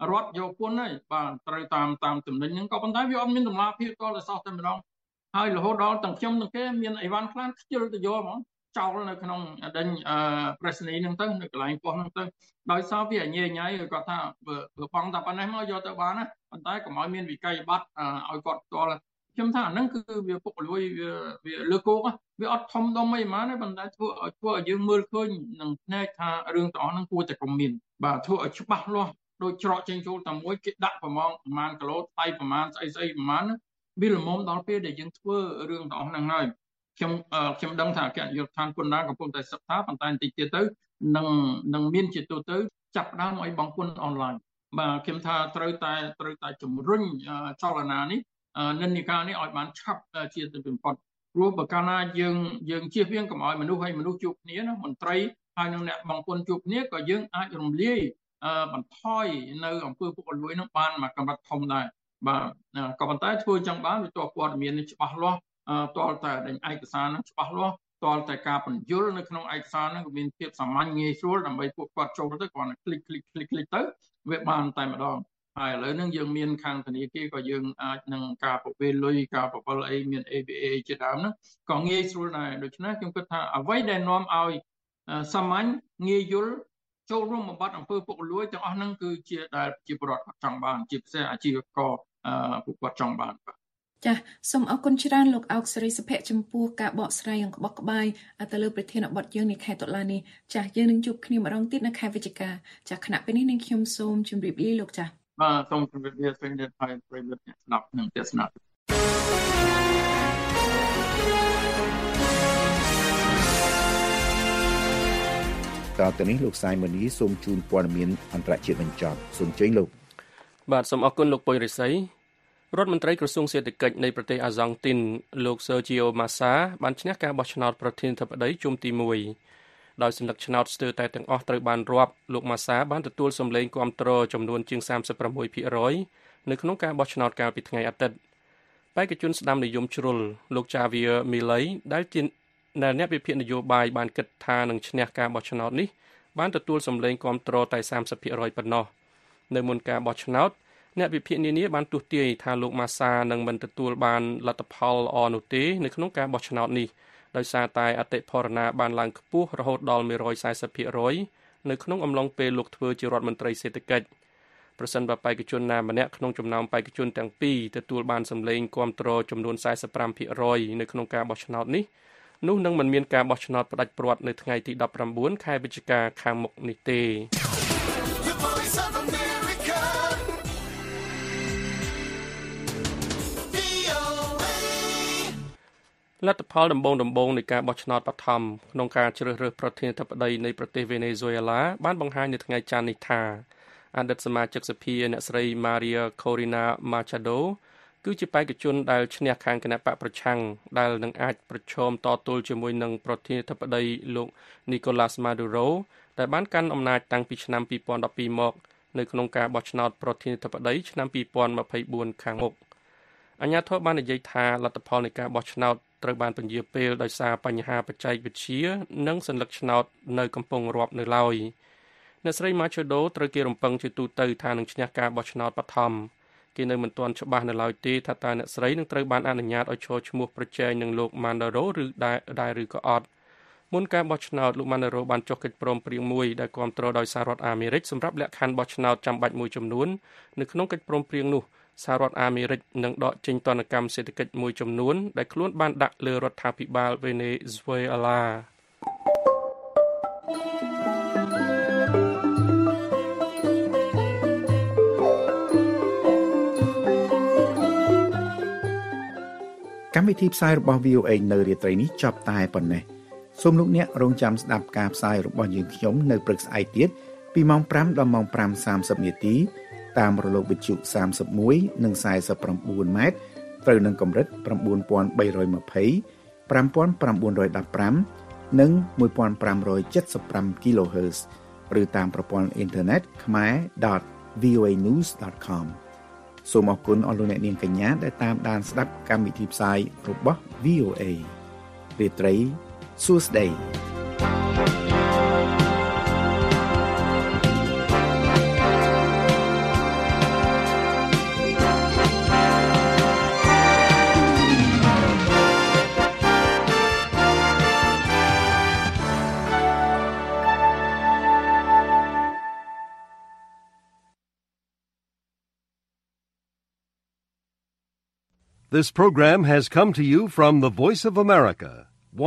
រដ្ឋយកពន្ធហើយបាទត្រូវតាមចំណេញហ្នឹងក៏ប៉ុន្តែវាអត់មានតម្លាភាពតទៅសោះតែម្ដងហើយរហូតដល់ទាំងខ្ញុំទាំងគេមានអីវ៉ាន់ខ្លះខ្ជិលទៅយកហ្មងចោលនៅក្នុងដេញប្រេសនីហ្នឹងទៅនៅកន្លែងប៉ុស្តិ៍ហ្នឹងទៅដោយសារវាញ៉ៃគាត់ថាបើបងតែប៉ុណ្ណេះមកយកទៅបានណាប៉ុន្តែកុំឲ្យមានវិក័យប័ត្រឲ្យគាត់ផ្ទាល់ខ្ញុំថាអាហ្នឹងគឺវាពុករលួយវាលើគោកវាអត់ធំដុំអីហ្មងទេប៉ុន្តែធ្វើឲ្យយើងមើលឃើញនឹងភ្នែកថារឿងទាំងអស់ហ្នឹងគួរតែកុំមានបាទធ្វើឲ្យច្បាស់លាស់ដូចច្រកចេញចូលតែមួយគេដាក់ប្រមាណគីឡូថ្លៃប្រមាណស្អីប្រមាណវាល្មមដល់ពេលដែលយើងធ្វើរឿងទាំងអស់ហ្នឹងហើយខ្ញុំដឹងថាអគ្គនាយកដ្ឋានពន្ធដារកំពុងតែសិក្សាប៉ុន្តែបន្តិចទៀតទៅនឹងមានជាទូទៅចាប់ផ្ដើមឲ្យបង់ពន្ធអនឡាញបាទខ្ញុំថាត្រូវតែជំរុញចលនានេះនិន្នាការនេះឲ្យបានឆាប់ជាទៅបំផុតព្រោះបើកាលណាយើងជៀសវាងកុំឲ្យមនុស្សជួបគ្នាណាមន្ត្រីហើយនឹងអ្នកបង់ពន្ធជួបគ្នាក៏យើងអាចរំលាយបន្ថយនៅអំពើពុករលួយនោះបានមកកម្រិតធំដែរបាទក៏ប៉ុន្តែធ្វើចឹងបានវាតើព័ត៌មាននេះច្បាស់លាស់តលតែឯកសារហ្នឹងច្បាស់លាស់តលតែការបញ្យលនៅក្នុងឯកសារហ្នឹងក៏មានភាពសាមញ្ញងាយស្រួលដើម្បីពួកគាត់ចូលទៅគាត់คลิกទៅវាបានតែម្ដងហើយឥឡូវហ្នឹងយើងមានខាងធនាគារក៏យើងអាចនឹងការប្រវេលលុយការប្រវល់អីមាន ABA ជាដើមហ្នឹងក៏ងាយស្រួលដែរដូច្នេះខ្ញុំគិតថាអ្វីដែលនាំឲ្យសាមញ្ញងាយយល់ចូលរួមបំបត្តិអំពើពុករលួយទាំងអស់ហ្នឹងគឺជាដែលជាប្រវត្តិចង់បានជាពិសេសអាជីវករពួកគាត់ចង់បានបាទចាសសូមអរគុណច្រើនលោកអោកសេរីសុភ័ក្រចំពោះការបកស្រាយយ៉ាងក្បោះក្បាយទៅលើប្រធានបទយើងនៅខែតុលានេះចាសយើងនឹងជួបគ្នាម្ដងទៀតនៅខែវិច្ឆិកាចាសគណៈពេលនេះនឹងខ្ញុំសូមជម្រាបលាលោកចាសបាទសូមជម្រាបលាស្រីអ្នកហើយប្រិយមិត្តអ្នកស្ដាប់និងទស្សនាតទៅនេះលោកសាយម៉ូនីសូមជូនព័ត៌មានអន្តរជាតិបញ្ចប់សូមជើញលោកបាទសូមអរគុណលោកពុយរិស័យរដ្ឋមន្ត្រីក្រសួងសេដ្ឋកិច្ចនៃប្រទេសអាហ្សង់ទីនលោក Sergio Massa បានឈ្នះការបោះឆ្នោតប្រធានាធិបតីជុំទី1ដោយសញ្ញាឆ្នោតស្ទើរតែទាំងអស់ត្រូវបានរាប់លោក Massa បានទទួលសម្លេងគាំទ្រចំនួនជាង 36% នៅក្នុងការបោះឆ្នោតកាលពីថ្ងៃអាទិត្យបេក្ខជនស្ដាំនិយមជ្រុលលោក Javier Milei ដែលអ្នកវិភាគនយោបាយបានគិតថានឹងឈ្នះការបោះឆ្នោតនេះបានទទួលសម្លេងគាំទ្រតែ 30% ប៉ុណ្ណោះនៅមុនការបោះឆ្នោតអ្នកវិភាគនានាបានទស្សន៍ទាយថាលោកម៉ាសានឹងមិនទទួលបានលទ្ធផលល្អនោះទេនៅក្នុងការបោះឆ្នោតនេះដោយសារតែអតិផរណាបានឡើងខ្ពស់រហូតដល់ 140% នៅក្នុងអំឡុងពេលលោកធ្វើជារដ្ឋមន្ត្រីសេដ្ឋកិច្ចប្រសិនបើបេក្ខជនណាម្នាក់ក្នុងចំណោមបេក្ខជនទាំងពីរទទួលបានសម្លេងគាំទ្រចំនួន 45% នៅក្នុងការបោះឆ្នោតនេះនោះនឹងមិនមានការបោះឆ្នោតផ្ដាច់ព្រាត់នៅថ្ងៃទី19ខែវិច្ឆិកាខាងមុខនេះទេលទ្ធផលដំបូងនៃការបោះឆ្នោតបឋមក្នុងការជ្រើសរើសប្រធានាធិបតីនៃប្រទេសវេណេស៊ុយអេឡាបានបង្ហាញនៅថ្ងៃច័ន្ទនេះថាអតីតសមាជិកសភាអ្នកស្រី Maria Corina Machado គឺជាបេក្ខជនដែលឈ្នះខាងគណៈបកប្រឆាំងដែលនឹងអាចប្រឈមតទល់ជាមួយនឹងប្រធានាធិបតីលោក Nicolas Maduro ដែលបានកាន់អំណាចតាំងពីឆ្នាំ2012មកនៅក្នុងការបោះឆ្នោតប្រធានាធិបតីឆ្នាំ2024ខាងមុខអាជ្ញាធរបាននិយាយថាលទ្ធផលនៃការបោះឆ្នោតត្រូវបានពន្យាពេលដោយសារបញ្ហាបច្ចេកវិទ្យានិងសញ្ញាឆ្នោតនៅកំពុងរាប់នៅឡើយអ្នកស្រី Machado ត្រូវគេរំពឹងជាទូទៅថានឹងឈ្នះការបោះឆ្នោតបឋមគេនៅមិនទាន់ច្បាស់នៅឡើយទេថាតើអ្នកស្រីនឹងត្រូវបានអនុញ្ញាតឲ្យចូលឈ្មោះប្រជែងនឹងលោក Maduro ឬដែរឬក៏អត់មុនការបោះឆ្នោតលោក Maduro បានចុះកិច្ចព្រមព្រៀងមួយដែលគាំទ្រដោយសហរដ្ឋអាមេរិកសម្រាប់លក្ខខណ្ឌបោះឆ្នោតចាំបាច់មួយចំនួននៅក្នុងកិច្ចព្រមព្រៀងនោះសហរដ្ឋអាមេរិកនឹងដកចេញទណ្ឌកម្មសេដ្ឋកិច្ចមួយចំនួនដែលខ្លួនបានដាក់លើរដ្ឋាភិបាលវេណេស៊ុយអេឡាកម្មវិធីផ្សាយរបស់ VOA នៅរាត្រីនេះចប់តែប៉ុណ្ណេះសូមលោកអ្នករងចាំស្ដាប់ការផ្សាយរបស់យើងខ្ញុំនៅព្រឹកស្អែកទៀតពីម៉ោង 5 ដល់ម៉ោង 5:30 នាទីតាមរលកវិទ្យុ31និង49ម៉ែត្រត្រូវនឹងកម្រិត 9320 5915 និង 1575 kHz ឬតាមប្រព័ន្ធអ៊ីនធឺណិត khmer.voanews.com សូមអរគុណអស់លោកអ្នកនាងកញ្ញាដែលតាមដានស្ដាប់កម្មវិធីផ្សាយរបស់ VOA រាត្រីសួស្តី This program has come to you from the Voice of America,